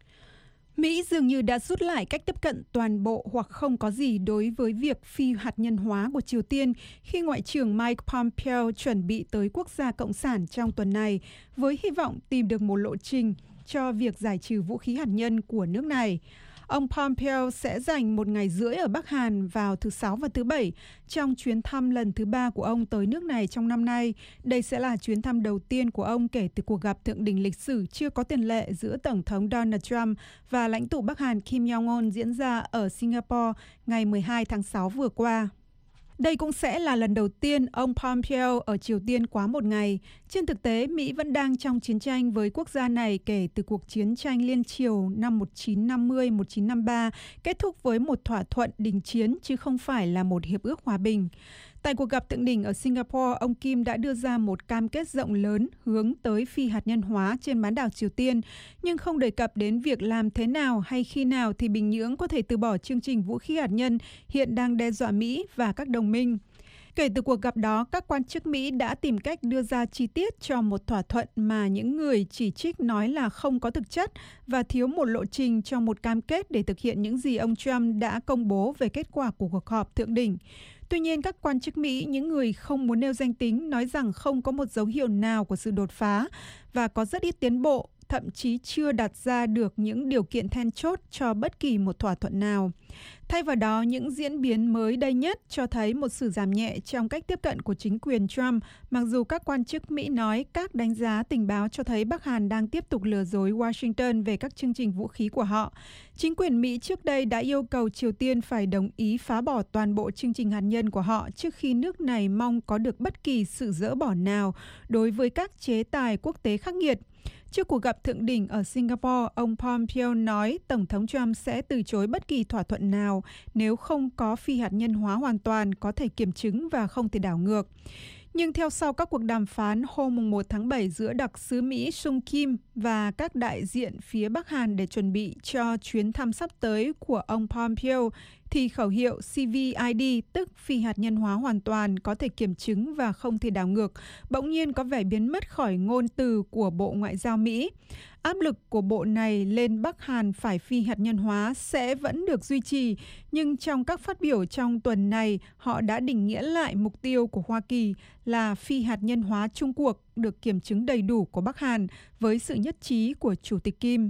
Mỹ dường như đã rút lại cách tiếp cận toàn bộ hoặc không có gì đối với việc phi hạt nhân hóa của Triều Tiên khi Ngoại trưởng Mike Pompeo chuẩn bị tới quốc gia Cộng sản trong tuần này với hy vọng tìm được một lộ trình cho việc giải trừ vũ khí hạt nhân của nước này. Ông Pompeo sẽ dành một ngày rưỡi ở Bắc Hàn vào thứ Sáu và thứ Bảy trong chuyến thăm lần thứ ba của ông tới nước này trong năm nay. Đây sẽ là chuyến thăm đầu tiên của ông kể từ cuộc gặp thượng đỉnh lịch sử chưa có tiền lệ giữa Tổng thống Donald Trump và lãnh tụ Bắc Hàn Kim Jong-un diễn ra ở Singapore ngày mười hai tháng sáu vừa qua. Đây cũng sẽ là lần đầu tiên ông Pompeo ở Triều Tiên quá một ngày. Trên thực tế, Mỹ vẫn đang trong chiến tranh với quốc gia này kể từ cuộc chiến tranh liên Triều năm một nghìn chín trăm năm mươi đến một nghìn chín trăm năm mươi ba, kết thúc với một thỏa thuận đình chiến chứ không phải là một hiệp ước hòa bình. Tại cuộc gặp thượng đỉnh ở Singapore, ông Kim đã đưa ra một cam kết rộng lớn hướng tới phi hạt nhân hóa trên bán đảo Triều Tiên, nhưng không đề cập đến việc làm thế nào hay khi nào thì Bình Nhưỡng có thể từ bỏ chương trình vũ khí hạt nhân hiện đang đe dọa Mỹ và các đồng minh. Kể từ cuộc gặp đó, các quan chức Mỹ đã tìm cách đưa ra chi tiết cho một thỏa thuận mà những người chỉ trích nói là không có thực chất và thiếu một lộ trình cho một cam kết để thực hiện những gì ông Trump đã công bố về kết quả của cuộc họp thượng đỉnh. Tuy nhiên, các quan chức Mỹ, những người không muốn nêu danh tính, nói rằng không có một dấu hiệu nào của sự đột phá và có rất ít tiến bộ, thậm chí chưa đặt ra được những điều kiện then chốt cho bất kỳ một thỏa thuận nào. Thay vào đó, những diễn biến mới đây nhất cho thấy một sự giảm nhẹ trong cách tiếp cận của chính quyền Trump, mặc dù các quan chức Mỹ nói các đánh giá tình báo cho thấy Bắc Hàn đang tiếp tục lừa dối Washington về các chương trình vũ khí của họ. Chính quyền Mỹ trước đây đã yêu cầu Triều Tiên phải đồng ý phá bỏ toàn bộ chương trình hạt nhân của họ trước khi nước này mong có được bất kỳ sự dỡ bỏ nào đối với các chế tài quốc tế khắc nghiệt. Trước cuộc gặp thượng đỉnh ở Singapore, ông Pompeo nói Tổng thống Trump sẽ từ chối bất kỳ thỏa thuận nào nếu không có phi hạt nhân hóa hoàn toàn, có thể kiểm chứng và không thể đảo ngược. Nhưng theo sau các cuộc đàm phán hôm một tháng bảy giữa đặc sứ Mỹ Sung Kim và các đại diện phía Bắc Hàn để chuẩn bị cho chuyến thăm sắp tới của ông Pompeo, thì khẩu hiệu C V I D, tức phi hạt nhân hóa hoàn toàn, có thể kiểm chứng và không thể đảo ngược, bỗng nhiên có vẻ biến mất khỏi ngôn từ của Bộ Ngoại giao Mỹ. Áp lực của bộ này lên Bắc Hàn phải phi hạt nhân hóa sẽ vẫn được duy trì, nhưng trong các phát biểu trong tuần này, họ đã định nghĩa lại mục tiêu của Hoa Kỳ là phi hạt nhân hóa chung cuộc được kiểm chứng đầy đủ của Bắc Hàn với sự nhất trí của Chủ tịch Kim.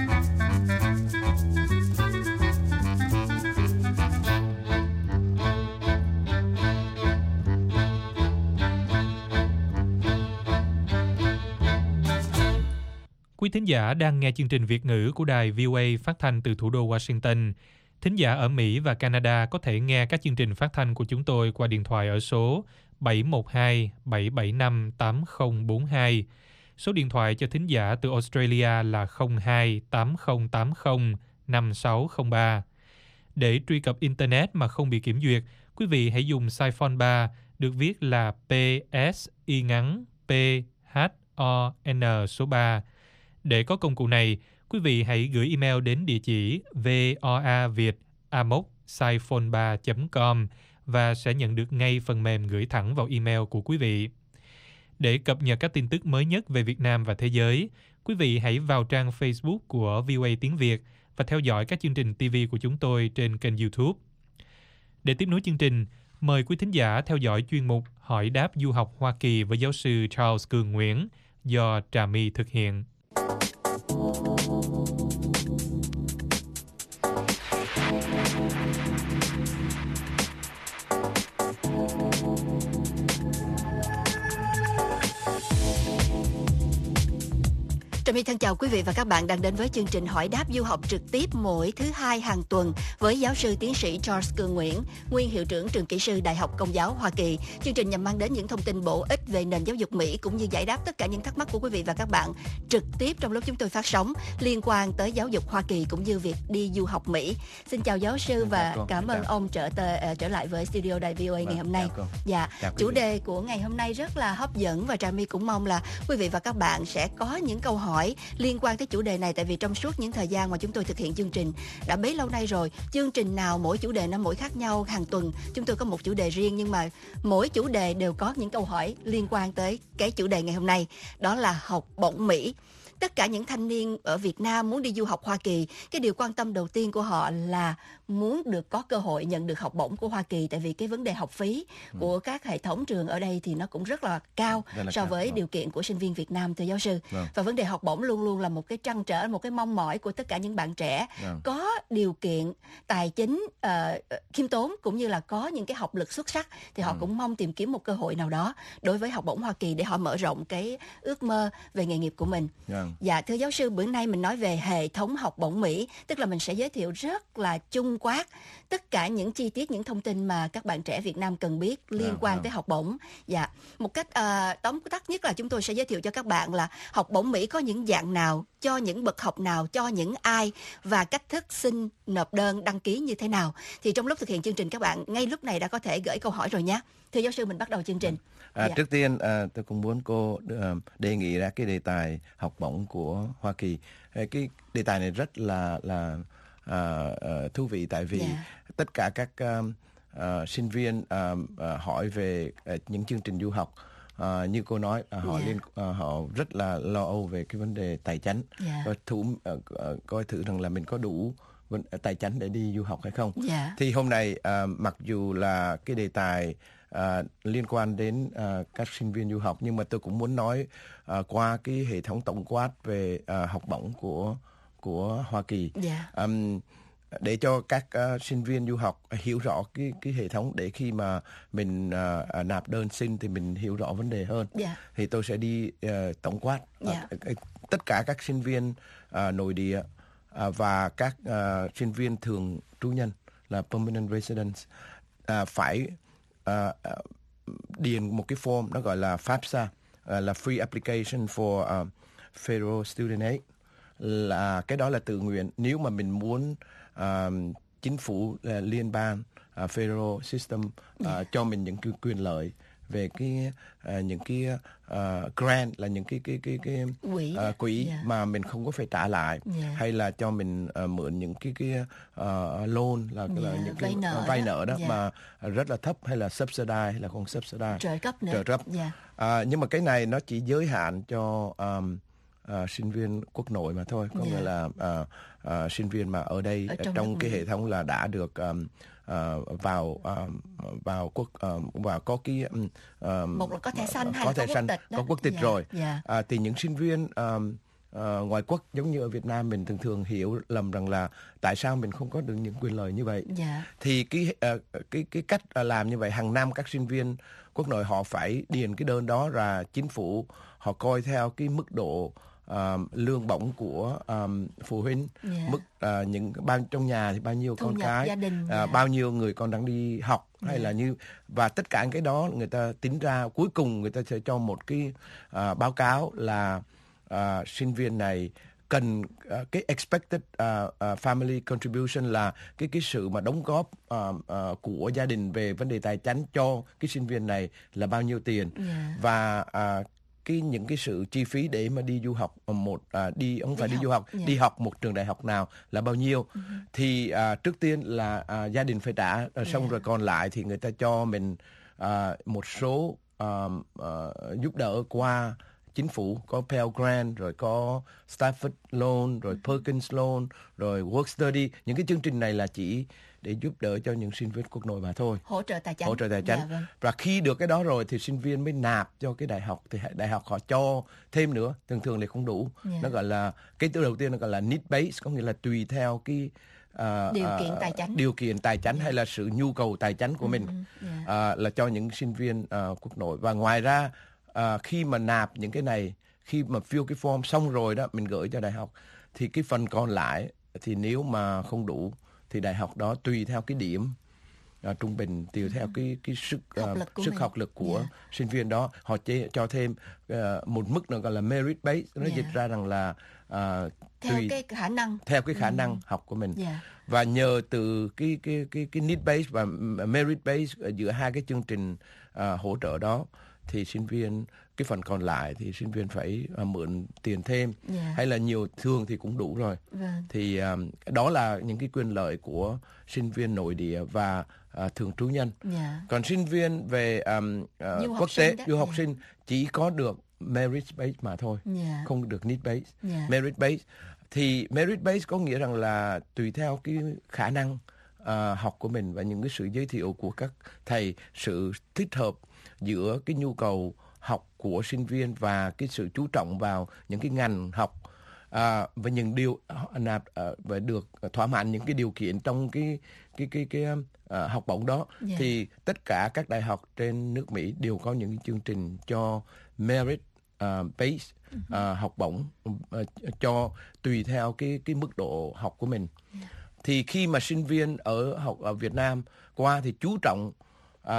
Quý thính giả đang nghe chương trình Việt ngữ của đài vê o a phát thanh từ thủ đô Washington. Thính giả ở Mỹ và Canada có thể nghe các chương trình phát thanh của chúng tôi qua điện thoại ở số bảy một hai bảy bảy năm tám không bốn hai. Số điện thoại cho thính giả từ Australia là không hai tám không tám không năm sáu không ba. Để truy cập Internet mà không bị kiểm duyệt, quý vị hãy dùng Siphon ba, được viết là P S Y ngắn P H O N số ba. Để có công cụ này, quý vị hãy gửi email đến địa chỉ voaviet a m o c siphon ba chấm com và sẽ nhận được ngay phần mềm gửi thẳng vào email của quý vị. Để cập nhật các tin tức mới nhất về Việt Nam và thế giới, quý vị hãy vào trang Facebook của vê o a Tiếng Việt và theo dõi các chương trình ti vi của chúng tôi trên kênh YouTube. Để tiếp nối chương trình, mời quý thính giả theo dõi chuyên mục Hỏi đáp du học Hoa Kỳ với giáo sư Charles Cường Nguyễn do Trà My thực hiện. Trà Trà My thân chào quý vị và các bạn đang đến với chương trình hỏi đáp du học trực tiếp mỗi thứ hai hàng tuần với giáo sư tiến sĩ Charles Cường Nguyễn, nguyên hiệu trưởng trường kỹ sư Đại học Công giáo Hoa Kỳ. Chương trình nhằm mang đến những thông tin bổ ích về nền giáo dục Mỹ cũng như giải đáp tất cả những thắc mắc của quý vị và các bạn trực tiếp trong lúc chúng tôi phát sóng liên quan tới giáo dục Hoa Kỳ cũng như việc đi du học Mỹ. Xin chào giáo sư và cảm ơn ông trở tờ, trở lại với studio đài vê o a ngày hôm nay. Dạ, chủ đề của ngày hôm nay rất là hấp dẫn và Trà My cũng mong là quý vị và các bạn sẽ có những câu hỏi liên quan tới chủ đề này, tại vì trong suốt những thời gian mà chúng tôi thực hiện chương trình đã bấy lâu nay rồi, chương trình nào mỗi chủ đề nó mỗi khác nhau, hàng tuần chúng tôi có một chủ đề riêng nhưng mà mỗi chủ đề đều có những câu hỏi liên quan tới cái chủ đề ngày hôm nay, đó là học bổng Mỹ. Tất cả những thanh niên ở Việt Nam muốn đi du học Hoa Kỳ, cái điều quan tâm đầu tiên của họ là muốn được có cơ hội nhận được học bổng của Hoa Kỳ, tại vì cái vấn đề học phí ừ. của các hệ thống trường ở đây thì nó cũng rất là cao rất là so cao. với vâng. điều kiện của sinh viên Việt Nam, thưa giáo sư. Vâng. Và vấn đề học bổng luôn luôn là một cái trăn trở, một cái mong mỏi của tất cả những bạn trẻ vâng. có điều kiện tài chính uh, khiêm tốn cũng như là có những cái học lực xuất sắc thì họ ừ. cũng mong tìm kiếm một cơ hội nào đó đối với học bổng Hoa Kỳ để họ mở rộng cái ước mơ về nghề nghiệp của mình. Vâng. Dạ, thưa giáo sư, bữa nay mình nói về hệ thống học bổng Mỹ, tức là mình sẽ giới thiệu rất là chung quát tất cả những chi tiết, những thông tin mà các bạn trẻ Việt Nam cần biết liên yeah, quan yeah. tới học bổng. Dạ, một cách uh, tóm tắt nhất là chúng tôi sẽ giới thiệu cho các bạn là học bổng Mỹ có những dạng nào, cho những bậc học nào, cho những ai và cách thức xin nộp đơn đăng ký như thế nào. Thì trong lúc thực hiện chương trình các bạn ngay lúc này đã có thể gửi câu hỏi rồi nhé. Thưa giáo sư, mình bắt đầu chương trình. À, dạ. Trước tiên à, tôi cũng muốn cô uh, đề nghị ra cái đề tài học bổng của Hoa Kỳ. Cái đề tài này rất là là uh, uh, thú vị, tại vì yeah. tất cả các uh, uh, sinh viên uh, uh, hỏi về uh, những chương trình du học. Uh, như cô nói, uh, họ yeah. liên uh, họ rất là lo âu về cái vấn đề tài chính, yeah. coi thử uh, uh, coi thử rằng là mình có đủ tài chính để đi du học hay không. Yeah. Thì hôm nay uh, mặc dù là cái đề tài uh, liên quan đến uh, các sinh viên du học, nhưng mà tôi cũng muốn nói uh, qua cái hệ thống tổng quát về uh, học bổng của của Hoa Kỳ. Yeah. Um, để cho các uh, sinh viên du học hiểu rõ cái cái hệ thống, để khi mà mình uh, uh, nạp đơn xin thì mình hiểu rõ vấn đề hơn. Yeah. Thì tôi sẽ đi uh, tổng quát yeah. uh, tất cả các sinh viên uh, nội địa uh, và các uh, sinh viên thường trú nhân là permanent residents uh, phải uh, uh, điền một cái form nó gọi là FAFSA, uh, là Free Application for uh, Federal Student Aid. Là cái đó là tự nguyện. Nếu mà mình muốn uh, chính phủ uh, liên bang uh, federal system uh, yeah. cho mình những cái quyền lợi về cái uh, những cái uh, grant, là những cái cái cái cái quỹ, uh, quỹ yeah. mà mình không có phải trả lại, yeah. hay là cho mình uh, mượn những cái cái uh, loan là, yeah. là những cái vay nợ, uh, vay nợ đó, đó yeah. mà rất là thấp, hay là subsidize, hay là không subsidize, trợ cấp nữa. Trợ cấp. Yeah. Uh, nhưng mà cái này nó chỉ giới hạn cho um, Uh, sinh viên quốc nội mà thôi, có yeah. nghĩa là uh, uh, sinh viên mà ở đây ở trong, trong cái hệ thống là đã được um, uh, vào um, vào quốc um, và có cái um, một là có thẻ xanh, hay có thẻ có xanh, quốc tịch có quốc tịch yeah. rồi. Yeah. Uh, thì những sinh viên um, uh, ngoại quốc giống như ở Việt Nam mình thường thường hiểu lầm rằng là tại sao mình không có được những quyền lợi như vậy. Yeah. Thì cái uh, cái cái cách uh, làm như vậy, hàng năm các sinh viên quốc nội họ phải điền cái đơn đó, và chính phủ họ coi theo cái mức độ Um, lương bổng của um, phụ huynh, yeah. mức uh, những bao trong nhà thì bao nhiêu thu con cái, gia đình, uh, yeah. bao nhiêu người con đang đi học, hay yeah. là như, và tất cả cái đó người ta tính ra, cuối cùng người ta sẽ cho một cái uh, báo cáo là uh, sinh viên này cần uh, cái expected uh, uh, family contribution, là cái cái sự mà đóng góp uh, uh, của gia đình về vấn đề tài chính cho cái sinh viên này là bao nhiêu tiền, yeah. và uh, cái những cái sự chi phí để mà đi du học một à, đi không phải đi, đi du học yeah. đi học một trường đại học nào là bao nhiêu. Uh-huh. Thì à, trước tiên là à, gia đình phải trả, à, xong yeah. rồi còn lại thì người ta cho mình à, một số à, à, giúp đỡ qua chính phủ, có Pell Grant, rồi có Stafford Loan, rồi uh-huh. Perkins Loan, rồi Work Study. Những cái chương trình này là chỉ để giúp đỡ cho những sinh viên quốc nội mà thôi. Hỗ trợ tài chính. Hỗ trợ tài chính. Dạ, vâng. Và khi được cái đó rồi thì sinh viên mới nạp cho cái đại học, thì đại học họ cho thêm nữa, thường thường thì không đủ. Yeah. Nó gọi là, cái từ đầu tiên nó gọi là need base, có nghĩa là tùy theo cái uh, điều kiện tài chính, điều kiện tài chính yeah. hay là sự nhu cầu tài chính của mình, yeah. uh, là cho những sinh viên uh, quốc nội. Và ngoài ra uh, khi mà nạp những cái này khi mà fill cái form xong rồi đó, mình gửi cho đại học, thì cái phần còn lại thì nếu mà không đủ thì đại học đó tùy theo cái điểm uh, trung bình, tùy theo cái cái sức Học uh, lực của sức mình. học lực của Yeah. sinh viên đó, họ chế, cho thêm uh, một mức nữa gọi là merit base, nó Yeah. dịch ra rằng là uh, Theo tùy cái khả năng. theo cái khả Ừ. năng học của mình. Yeah. Và nhờ từ cái cái cái cái need base và merit base ở giữa hai cái chương trình uh, hỗ trợ đó, thì sinh viên cái phần còn lại thì sinh viên phải uh, mượn tiền thêm, Yeah. hay là nhiều, thường thì cũng đủ rồi. Vâng. Thì um, đó là những cái quyền lợi của sinh viên nội địa và uh, thường trú nhân. Yeah. Còn sinh viên về um, uh, Du học quốc tế, sinh đó. du học Yeah. sinh chỉ có được merit base mà thôi, Yeah. không được need base. Yeah. Merit base thì merit base có nghĩa rằng là tùy theo cái khả năng uh, học của mình và những cái sự giới thiệu của các thầy, sự thích hợp giữa cái nhu cầu học của sinh viên và cái sự chú trọng vào những cái ngành học à, và những điều nạp à, và được thỏa mãn những cái điều kiện trong cái cái cái cái, cái uh, học bổng đó. Yeah. Thì tất cả các đại học trên nước Mỹ đều có những chương trình cho merit uh, base uh, học bổng uh, cho tùy theo cái cái mức độ học của mình. Yeah. Thì khi mà sinh viên ở học ở Việt Nam qua thì chú trọng uh,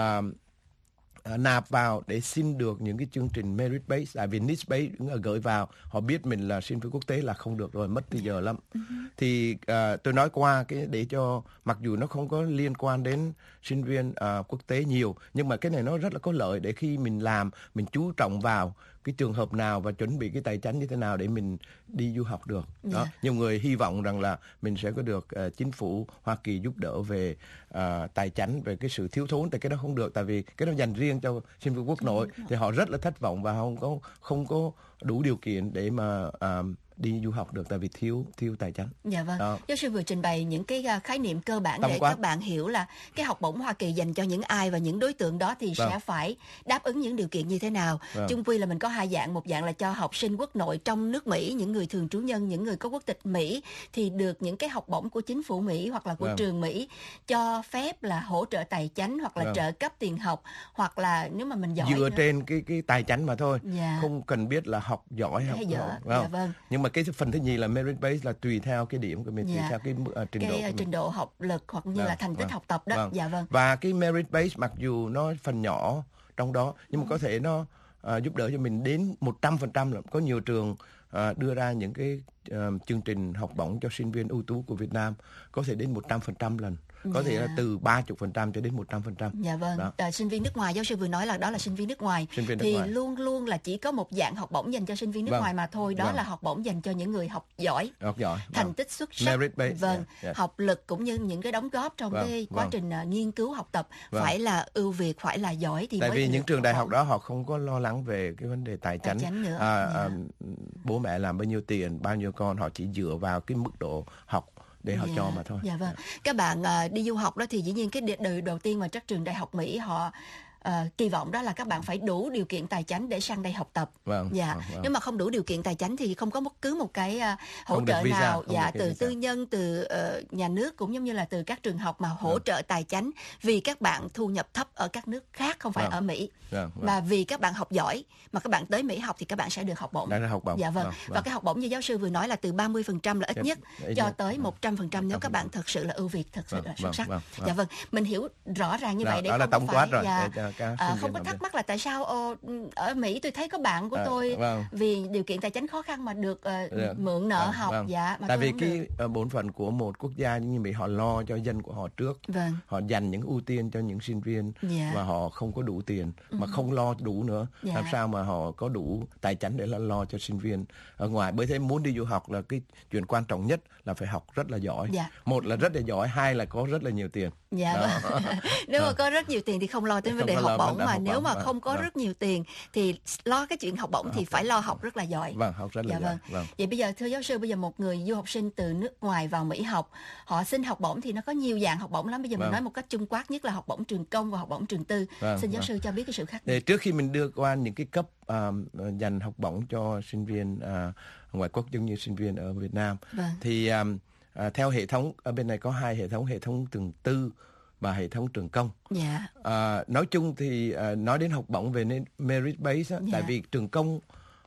Uh, nạp vào để xin được những cái chương trình merit base, tại vì need base gửi vào họ biết mình là sinh viên quốc tế là không được rồi, mất thời giờ lắm. Uh-huh. Thì uh, tôi nói qua cái để cho, mặc dù nó không có liên quan đến sinh viên uh, quốc tế nhiều, nhưng mà cái này nó rất là có lợi để khi mình làm, mình chú trọng vào cái trường hợp nào và chuẩn bị cái tài chính như thế nào để mình đi du học được. Yeah. Đó, nhiều người hy vọng rằng là mình sẽ có được uh, chính phủ Hoa Kỳ giúp đỡ về uh, tài chính, về cái sự thiếu thốn, tại cái đó không được, tại vì cái đó dành riêng cho sinh viên quốc nội, thì họ rất là thất vọng và không có không có đủ điều kiện để mà uh, đi du học được, tại vì thiếu thiếu tài chính. Dạ vâng. Đó. Giáo sư vừa trình bày những cái uh, khái niệm cơ bản Tổng để quát. các bạn hiểu là cái học bổng Hoa Kỳ dành cho những ai và những đối tượng đó thì Vâng. sẽ phải đáp ứng những điều kiện như thế nào. Vâng. Chung quy là mình có hai dạng, một dạng là cho học sinh quốc nội trong nước Mỹ, những người thường trú nhân, những người có quốc tịch Mỹ thì được những cái học bổng của chính phủ Mỹ hoặc là của Vâng. trường Mỹ cho phép là hỗ trợ tài chính hoặc là Vâng. trợ cấp tiền học, hoặc là nếu mà mình giỏi Dựa nữa. trên cái cái tài chính mà thôi, Dạ. không cần biết là học giỏi học Hay dở. không. Dạ vâng. Nhưng mà cái phần thứ nhì là merit base là tùy theo cái điểm của mình, Dạ. tùy theo cái uh, trình cái độ uh, của mình. trình độ học lực hoặc như Vâng, là thành tích vâng, học tập đó. vâng. Dạ vâng. Và cái merit base mặc dù nó phần nhỏ trong đó, nhưng mà có thể nó uh, giúp đỡ cho mình đến một trăm phần trăm. Có nhiều trường uh, đưa ra những cái uh, chương trình học bổng cho sinh viên ưu tú của Việt Nam có thể đến một trăm phần trăm lần, có thể Dạ. là từ ba mươi phần trăm cho đến một trăm phần trăm. Dạ vâng, à, sinh viên nước ngoài, giáo sư vừa nói là đó là sinh viên nước ngoài, Sinh viên nước thì ngoài. luôn luôn là chỉ có một dạng học bổng dành cho sinh viên nước Vâng. ngoài mà thôi, đó Vâng. là học bổng dành cho những người học giỏi, Học giỏi. thành Vâng. tích xuất sắc, Merit base, vâng, yeah, yeah. học lực cũng như những cái đóng góp trong Vâng, cái quá vâng. trình uh, nghiên cứu học tập Vâng. phải là ưu việt, phải là giỏi thì Tại mới vì được những trường đại học bổng. đó họ không có lo lắng về cái vấn đề tài Tài chính, chính nữa, à, dạ. à, bố mẹ làm bao nhiêu tiền, bao nhiêu con, họ chỉ dựa vào cái mức độ học để họ Dạ, cho mà thôi. Dạ vâng. Các bạn à, đi du học đó thì dĩ nhiên cái điều đầu tiên mà các trường đại học Mỹ họ à, kỳ vọng đó là các bạn phải đủ điều kiện tài chính để sang đây học tập. Vâng, Dạ. vâng, vâng. Nếu mà không đủ điều kiện tài chính thì không có bất cứ một cái à, hỗ Không được trợ visa, nào, không dạ, được cái từ visa. tư nhân, từ uh, nhà nước cũng giống như là từ các trường học mà hỗ Vâng. trợ tài chính vì các bạn thu nhập thấp ở các nước khác, không phải Vâng. ở Mỹ. Vâng, vâng. Và vì các bạn học giỏi mà các bạn tới Mỹ học thì các bạn sẽ được học bổng. Đã được học bổng. Dạ vâng. Vâng, Và vâng. cái học bổng như giáo sư vừa nói là từ ba mươi phần trăm là ít Dạ, nhất ít cho nhất. tới một trăm phần trăm nếu các bạn một trăm phần trăm. thật sự là ưu việt, thật sự Vâng, là xuất vâng, sắc. vâng, vâng. Dạ vâng, mình hiểu rõ ràng như Đó- vậy để đó là không tổng phải quát rồi, dạ, để cho các à, sinh không viên có làm thắc việc. mắc là tại sao ờ, ở Mỹ tôi thấy có bạn của À, tôi vâng. vì điều kiện tài chính khó khăn mà được ờ, Được. mượn nợ Vâng, học, vâng. dạ mà Tại tôi vì không cái được. ờ, bổn phận của một quốc gia như Mỹ, họ lo cho dân của họ trước. Vâng. Họ dành những ưu tiên cho những sinh viên Dạ. mà họ không có đủ tiền, mà Ừ. không lo đủ nữa. Dạ. Làm sao mà họ có đủ tài chính để lo, lo cho sinh viên ở ngoài. Bởi thế muốn đi du học là cái chuyện quan trọng nhất là phải học rất là giỏi. Dạ. Một là rất là giỏi, hai là có rất là nhiều tiền. Dạ Đó. vâng. Nếu mà Ờ. có rất nhiều tiền thì không lo tới vấn Không đề có học lo bổng, vấn đề mà học nếu bổng, mà vâng, không có vâng. rất nhiều tiền thì lo cái chuyện học bổng thì phải lo học rất là giỏi. Vâng, học rất là Dạ giỏi. vâng. Vâng. Vậy bây giờ thưa giáo sư, bây giờ một người du học sinh từ nước ngoài vào Mỹ học, họ xin học bổng thì nó có nhiều dạng học bổng lắm. Bây giờ mình Vâng. nói một cách chung quát nhất là học bổng trường công và học bổng trường tư. Vâng, Xin giáo vâng. sư cho biết cái sự khác Để biệt. trước khi mình đưa qua những cái cấp um, dành học bổng cho sinh viên uh, ngoại quốc giống như sinh viên ở Việt Nam, Vâng. thì um, uh, theo hệ thống ở bên này có hai hệ thống, hệ thống trường tư và hệ thống trường công. Dạ. À, nói chung thì à, nói đến học bổng về nên merit base á, Dạ. tại vì trường công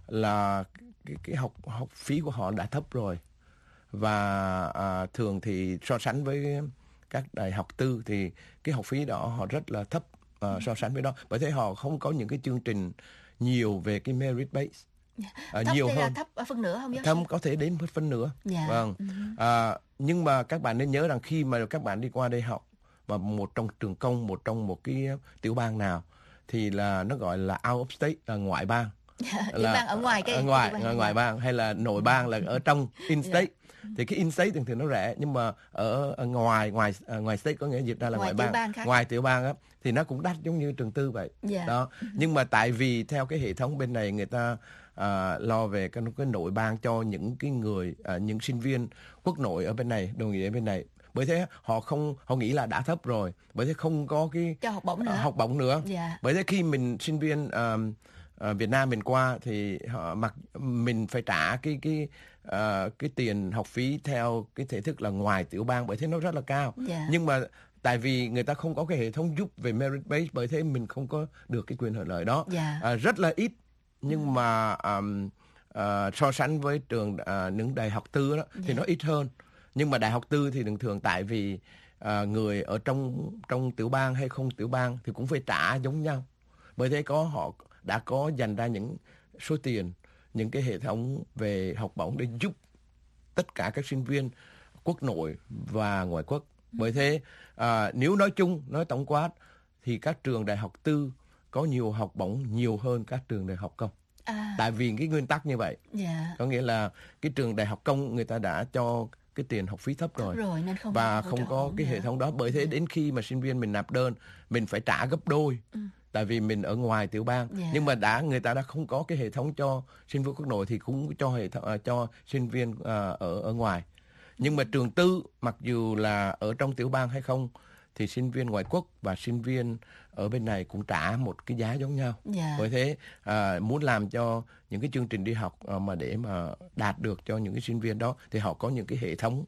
là cái, cái học học phí của họ đã thấp rồi, và à, thường thì so sánh với các đại học tư thì cái học phí đó họ rất là thấp uh, so sánh với đó, bởi thế họ không có những cái chương trình nhiều về cái merit base. À, thấp nhiều thì hơn là thấp ở phân nửa không giáo sư? thấp có thể đến phân nửa. Dạ. Vâng. À, nhưng mà các bạn nên nhớ rằng khi mà các bạn đi qua đây học và một trong trường công, một trong một cái tiểu bang nào thì là nó gọi là out of state, là ngoại bang. Tiểu bang ở ngoài cái ở ngoài bang. ở ngoài bang, hay là nội bang là ở trong in state. Thì cái in state thường thường nó rẻ, nhưng mà ở, ở ngoài ngoài ngoài state có nghĩa dịch ra là ngoài ngoại tiểu bang, bang ngoài tiểu bang á thì nó cũng đắt giống như trường tư vậy. Yeah. Đó. Nhưng mà tại vì theo cái hệ thống bên này người ta à, lo về cái, cái nội bang cho những cái người à, những sinh viên quốc nội ở bên này, đồng nghĩa ở bên này. Bởi thế họ không họ nghĩ là đã thấp rồi, bởi thế không có cái cho học bổng nữa. Uh, học bổng nữa. Yeah. Bởi thế khi mình sinh viên uh, uh, Việt Nam mình qua thì họ mặc mình phải trả cái cái uh, cái tiền học phí theo cái thể thức là ngoài tiểu bang, bởi thế nó rất là cao. Yeah. Nhưng mà tại vì người ta không có cái hệ thống giúp về merit base, bởi thế mình không có được cái quyền hưởng lợi đó. Yeah. Uh, rất là ít. Nhưng mà um, uh, so sánh với trường uh, những đại học tư đó, thì Yeah. nó ít hơn. Nhưng mà đại học tư thì thường thường tại vì à, người ở trong trong tiểu bang hay không tiểu bang thì cũng phải trả giống nhau. Bởi thế có họ đã có dành ra những số tiền, những cái hệ thống về học bổng để giúp tất cả các sinh viên quốc nội và ngoại quốc. Bởi thế à, nếu nói chung, nói tổng quát thì các trường đại học tư có nhiều học bổng nhiều hơn các trường đại học công. À. Tại vì cái nguyên tắc như vậy. Yeah. Có nghĩa là cái trường đại học công người ta đã cho cái tiền học phí thấp rồi, thấp rồi nên không và không có cái nữa. Hệ thống đó. Bởi thế đến khi mà sinh viên mình nạp đơn mình phải trả gấp đôi. Ừ. Tại vì mình ở ngoài tiểu bang. Yeah. Nhưng mà đã người ta đã không có cái hệ thống cho sinh viên quốc nội thì cũng cho hệ thống, uh, cho sinh viên uh, ở ở ngoài. Nhưng mà trường tư mặc dù là ở trong tiểu bang hay không thì sinh viên ngoại quốc và sinh viên ở bên này cũng trả một cái giá giống nhau. Yeah. Bởi thế à, muốn làm cho những cái chương trình đi học à, mà để mà đạt được cho những cái sinh viên đó thì họ có những cái hệ thống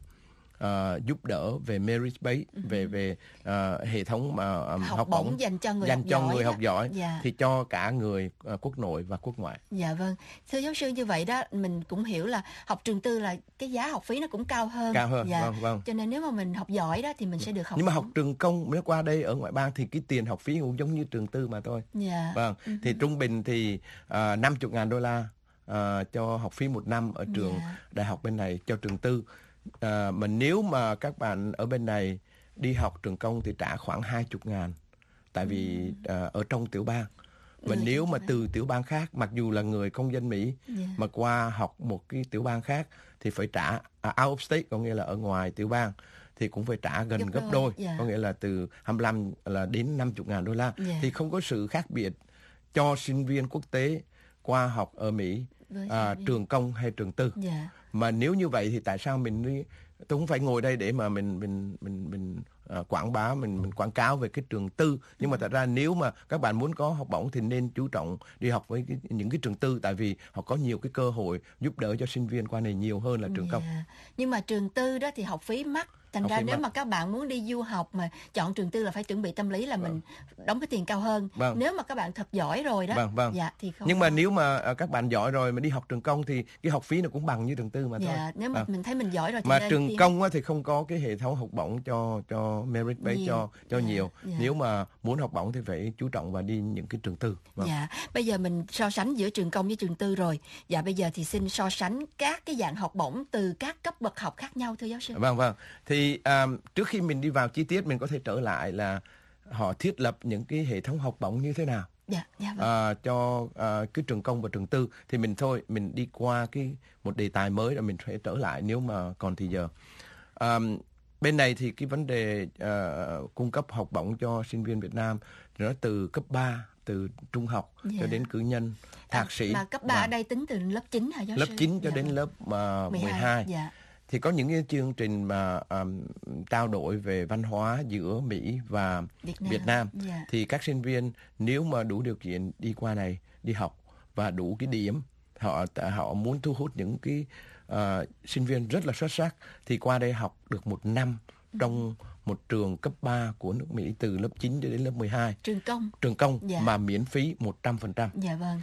à, giúp đỡ về merit base, uh-huh. về về à, hệ thống mà um, học, học bổng bổng dành cho người dành học cho giỏi người đó. học giỏi Yeah. thì cho cả người à, quốc nội và quốc ngoại. Dạ vâng. Thưa giáo sư, như vậy đó mình cũng hiểu là học trường tư là cái giá học phí nó cũng cao hơn. Cao hơn. Dạ. Vâng, vâng. Cho nên nếu mà mình học giỏi đó thì mình sẽ được học. Nhưng mà bổng. học trường công nếu qua đây ở ngoại bang thì cái tiền học phí cũng giống như trường tư mà thôi. Dạ. Vâng. Uh-huh. Thì trung bình thì uh, năm mươi ngàn đô la uh, cho học phí một năm ở trường yeah. đại học bên này cho trường tư. Uh, mà nếu mà các bạn ở bên này đi học trường công thì trả khoảng hai mươi ngàn. Tại vì uh, ở trong tiểu bang. Và người nếu mà từ tiểu bang khác, mặc dù là người công dân Mỹ yeah. mà qua học một cái tiểu bang khác thì phải trả uh, out of state, có nghĩa là ở ngoài tiểu bang thì cũng phải trả gần gấp, gấp đôi, yeah. có nghĩa là từ hai mươi lăm là đến năm mươi ngàn đô la. Yeah. Thì không có sự khác biệt cho sinh viên quốc tế qua học ở Mỹ, à, trường công hay trường tư. Yeah. Mà nếu như vậy thì tại sao mình đi, tôi không phải ngồi đây để mà mình mình mình mình uh, quảng bá, mình mình quảng cáo về cái trường tư. Nhưng mà thật ra nếu mà các bạn muốn có học bổng thì nên chú trọng đi học với cái, những cái trường tư, tại vì họ có nhiều cái cơ hội giúp đỡ cho sinh viên qua này nhiều hơn là trường yeah. công. Nhưng mà trường tư đó thì học phí mắc. Thành học ra nếu mắc. Mà các bạn muốn đi du học mà chọn trường tư là phải chuẩn bị tâm lý là vâng. mình đóng cái tiền cao hơn. Vâng. Nếu mà các bạn thật giỏi rồi đó. Vâng, vâng. Dạ, thì không. Nhưng mà nếu mà các bạn giỏi rồi mà đi học trường công thì cái học phí nó cũng bằng như trường tư mà dạ, thôi. Nếu mà vâng. mình thấy mình giỏi rồi thì mà trường tiền. công thì không có cái hệ thống học bổng cho cho merit base cho cho dạ, nhiều. Dạ. Nếu mà muốn học bổng thì phải chú trọng vào đi những cái trường tư. Vâng. Dạ, bây giờ mình so sánh giữa trường công với trường tư rồi. Dạ, bây giờ thì xin so sánh các cái dạng học bổng từ các cấp bậc học khác nhau thưa giáo sư. Vâng vâng. Thì um, trước khi mình đi vào chi tiết mình có thể trở lại là họ thiết lập những cái hệ thống học bổng như thế nào. Dạ, dạ vâng. À, cho à, cái trường công và trường tư thì mình thôi mình đi qua cái một đề tài mới rồi mình phải trở lại nếu mà còn thì giờ. À, bên này thì cái vấn đề à, cung cấp học bổng cho sinh viên Việt Nam nó từ cấp ba, từ trung học dạ. cho đến cử nhân, thạc à, sĩ. Mà cấp ba và ở đây tính từ lớp chín hả giáo lớp sư? chín cho dạ. đến lớp uh, mười hai. Dạ. Thì có những cái chương trình mà um, trao đổi về văn hóa giữa Mỹ và Việt Nam, Việt Nam. Yeah. Thì các sinh viên nếu mà đủ điều kiện đi qua này đi học và đủ cái điểm, họ họ muốn thu hút những cái uh, sinh viên rất là xuất sắc thì qua đây học được một năm ừ. trong một trường cấp ba của nước Mỹ từ lớp chín cho đến lớp mười hai. Trường công. Trường công yeah. mà miễn phí một trăm phần trăm. Dạ vâng.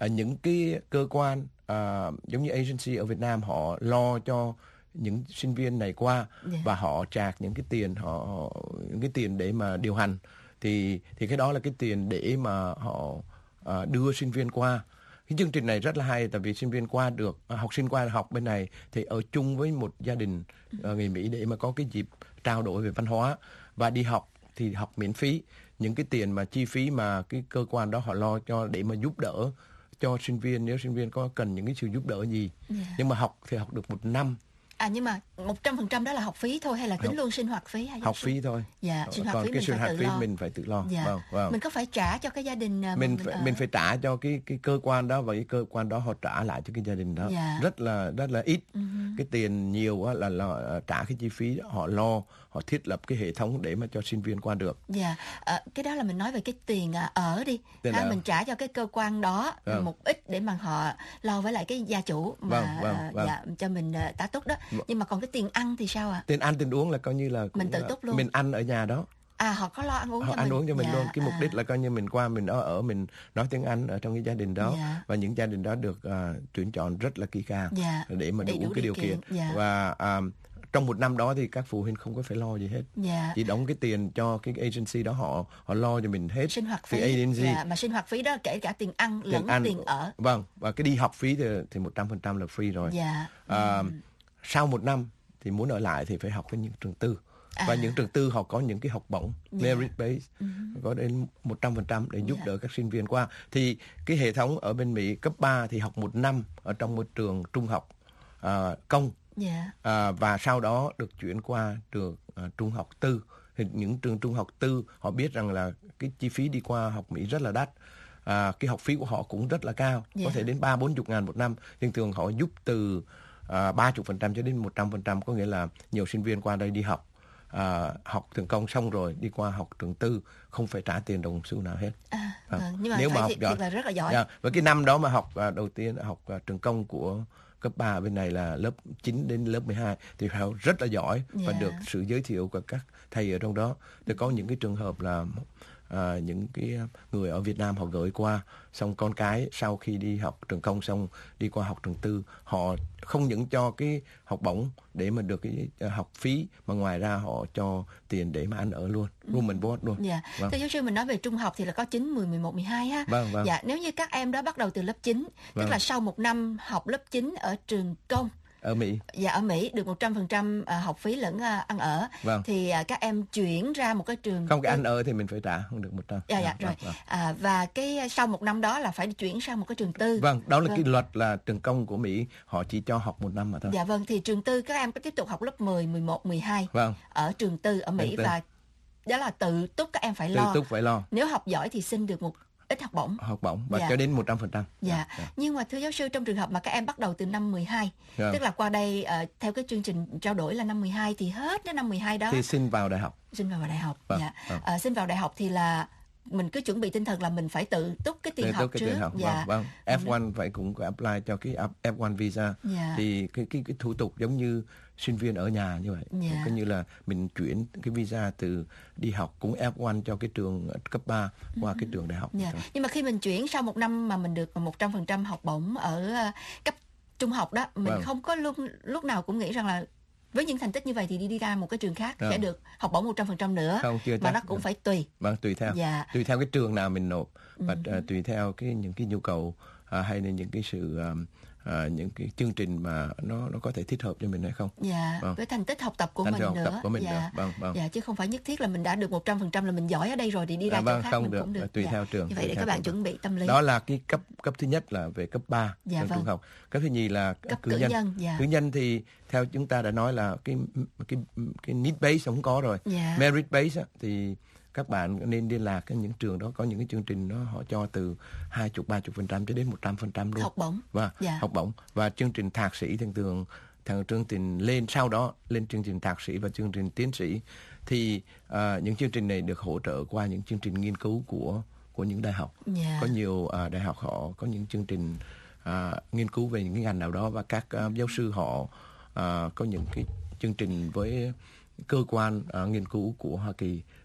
À, những cái cơ quan à, giống như agency ở Việt Nam họ lo cho những sinh viên này qua Yeah. và họ trả những cái tiền họ họ- những cái tiền để mà điều hành, thì thì cái đó là cái tiền để mà họ à, đưa sinh viên qua. Cái chương trình này rất là hay, tại vì sinh viên qua được à, học sinh qua học bên này thì ở chung với một gia đình à, người Mỹ để mà có cái dịp trao đổi về văn hóa, và đi học thì học miễn phí. Những cái tiền mà chi phí mà cái cơ quan đó họ lo cho để mà giúp đỡ cho sinh viên nếu sinh viên có cần những cái sự giúp đỡ gì. Yeah. Nhưng mà học thì học được một năm. À nhưng mà một trăm phần trăm đó là học phí thôi hay là tính Học- luôn sinh hoạt phí hay Học phí thôi. Dạ, sinh hoạt Còn phí cái mình sinh phải hoạt tự phí lo. mình phải tự lo. Dạ. Vâng, vâng. Mình có phải trả cho cái gia đình à, mà mình mình phải, ở? mình phải trả cho cái cái cơ quan đó, và cái cơ quan đó họ trả lại cho cái gia đình đó. Dạ. Rất là rất là ít. Uh-huh. Cái tiền nhiều á là, là trả cái chi phí đó, họ lo, họ thiết lập cái hệ thống để mà cho sinh viên qua được. Dạ, à, cái đó là mình nói về cái tiền à, ở đi. Tiền Ha, ở. mình trả cho cái cơ quan đó Vâng. một ít để mà họ lo với lại cái gia chủ mà Vâng, vâng, à, vâng. dạ, cho mình à, tá túc đó. Vâng. Nhưng mà còn cái tiền ăn thì sao ạ? Tiền ăn tiền uống là coi như là Mình cũng tự là- túc luôn. mình ăn ở nhà đó. À họ có lo ăn uống Họ cho ăn mình. uống cho mình Dạ, luôn. Cái mục à, đích là coi như mình qua mình đó ở, mình nói tiếng Anh ở trong cái gia đình đó. Dạ. Và những gia đình đó được à, tuyển chọn rất là kỹ càng Dạ. để mà Đầy đủ đủ cái điều điều kiện. kiện. Dạ. Và à, trong một năm đó thì các phụ huynh không có phải lo gì hết. Dạ. Chỉ đóng cái tiền cho cái agency đó, họ họ lo cho mình hết. Sinh hoạt Từ phí. agency. Dạ, mà sinh hoạt phí đó kể cả tiền ăn lẫn ăn. tiền ở. Vâng, và cái đi học phí thì thì một trăm phần trăm là free rồi. Dạ. À, sau một năm thì muốn ở lại thì phải học với những trường tư. À. Và những trường tư họ có những cái học bổng Dạ. merit based, có đến một trăm phần trăm để giúp Dạ. đỡ các sinh viên qua. Thì cái hệ thống ở bên Mỹ cấp ba thì học một năm ở trong một trường trung học à, công, Dạ. à, và sau đó được chuyển qua trường à, trung học tư. Thì những trường trung học tư họ biết rằng là cái chi phí đi qua học Mỹ rất là đắt. À, cái học phí của họ cũng rất là cao, Dạ. có thể đến ba bốn chục ngàn một năm. Nhưng thường họ giúp từ ba chục phần trăm cho đến một trăm phần trăm, có nghĩa là nhiều sinh viên qua đây đi học à, học trường công xong rồi đi qua học trường tư không phải trả tiền đồng xu nào hết. À, À, vâng. Nhưng mà nếu phải mà học thiệt, giỏi. thiệt là rất là giỏi. Dạ, với cái năm đó mà học à, đầu tiên học à, trường công của cấp ba bên này là lớp chín đến lớp mười hai thì học rất là giỏi và Dạ. được sự giới thiệu của các thầy ở trong đó. Thì có những cái trường hợp là à, những cái người ở Việt Nam họ gửi qua, xong con cái sau khi đi học trường công xong đi qua học trường tư, họ không những cho cái học bổng để mà được cái à, học phí, mà ngoài ra họ cho tiền để mà ăn ở luôn, room and board luôn. Dạ. Vâng. Thưa giáo sư, mình nói về trung học thì là có chín, mười, mười một, mười hai ha. Vâng, vâng. Dạ, nếu như các em đó bắt đầu từ lớp chín, tức Vâng. là sau một năm học lớp chín ở trường công, Ở Mỹ. dạ ở Mỹ được một trăm phần trăm học phí lẫn à, ăn ở, Vâng. thì à, các em chuyển ra một cái trường Không, cái tư- ăn ở thì mình phải trả, không được một trăm. Dạ dạ Vâng, rồi. vâng. À, và cái sau một năm đó là phải chuyển sang một cái trường tư. Vâng, đó là Vâng. cái luật là trường công của Mỹ, họ chỉ cho học một năm mà thôi. Dạ vâng, thì trường tư các em có tiếp tục học lớp mười, mười một, mười hai Vâng, ở trường tư ở Mỹ, Trường tư. và đó là tự túc các em phải tự lo. túc phải lo Nếu học giỏi thì xin được một ít học bổng. học bổng và Dạ. cho đến một trăm phần trăm. Dạ. Nhưng mà thưa giáo sư, trong trường hợp mà các em bắt đầu từ năm mười hai, Dạ. tức là qua đây ờ, theo cái chương trình trao đổi là năm mười hai, thì hết đến năm mười hai đó Thì xin vào đại học. xin vào đại học. Vâng, Dạ. vâng. Ờ, xin vào đại học thì là mình cứ chuẩn bị tinh thần là mình phải tự túc cái tiền Tự học túc cái trước. tiền học. Dạ. Vâng, vâng. ép một phải cũng có apply cho cái ép một visa. Dạ. Thì cái cái cái thủ tục giống như sinh viên ở nhà như vậy. Dạ. Coi như là mình chuyển cái visa từ đi học cũng ép một cho cái trường cấp ba qua cái trường đại học. Dạ. Thôi. Nhưng mà khi mình chuyển sau một năm mà mình được một trăm phần trăm học bổng ở ờ, cấp trung học đó, mình Vâng. không có lúc lúc nào cũng nghĩ rằng là với những thành tích như vậy thì đi đi ra một cái trường khác Vâng. sẽ được học bổng một trăm phần trăm nữa. Không, chưa mà chắc. nó cũng phải tùy. Vâng, tùy theo. Dạ. Tùy theo cái trường nào mình nộp và uh, tùy theo cái những cái nhu cầu uh, hay là những cái sự um, uh, những cái chương trình mà nó nó có thể thích hợp cho mình hay không. Dạ, Vâng. với thành tích học tập của Thành mình tích học nữa. tập của mình dạ. nữa. Vâng, vâng. Dạ, chứ không phải nhất thiết là mình đã được một trăm phần trăm là mình giỏi ở đây rồi thì đi ra À, chỗ vâng, khác không mình được, cũng được. tùy Dạ. theo trường, Như vậy tùy để theo các bạn trường. chuẩn bị tâm lý. Đó là cái cấp cấp thứ nhất là về cấp ba Dạ, trong vâng. trung học. Cấp thứ nhì là Cấp cử cử nhân. nhân, dạ. Cử nhân thì theo chúng ta đã nói là cái cái cái need base không có rồi. Dạ. Merit base á, thì các bạn nên liên lạc với những trường đó, có những cái chương trình đó họ cho từ hai chục ba chục phần trăm cho đến một trăm phần trăm luôn. Học bổng. Và Dạ. học bổng và chương trình thạc sĩ thường thường thằng chương trình lên sau đó lên chương trình thạc sĩ và chương trình tiến sĩ thì à, những chương trình này được hỗ trợ qua những chương trình nghiên cứu của của những đại học. Dạ. Có nhiều à, đại học họ có những chương trình à, nghiên cứu về những cái ngành nào đó và các à, giáo sư họ à, có những cái chương trình với cơ quan à, nghiên cứu của Hoa Kỳ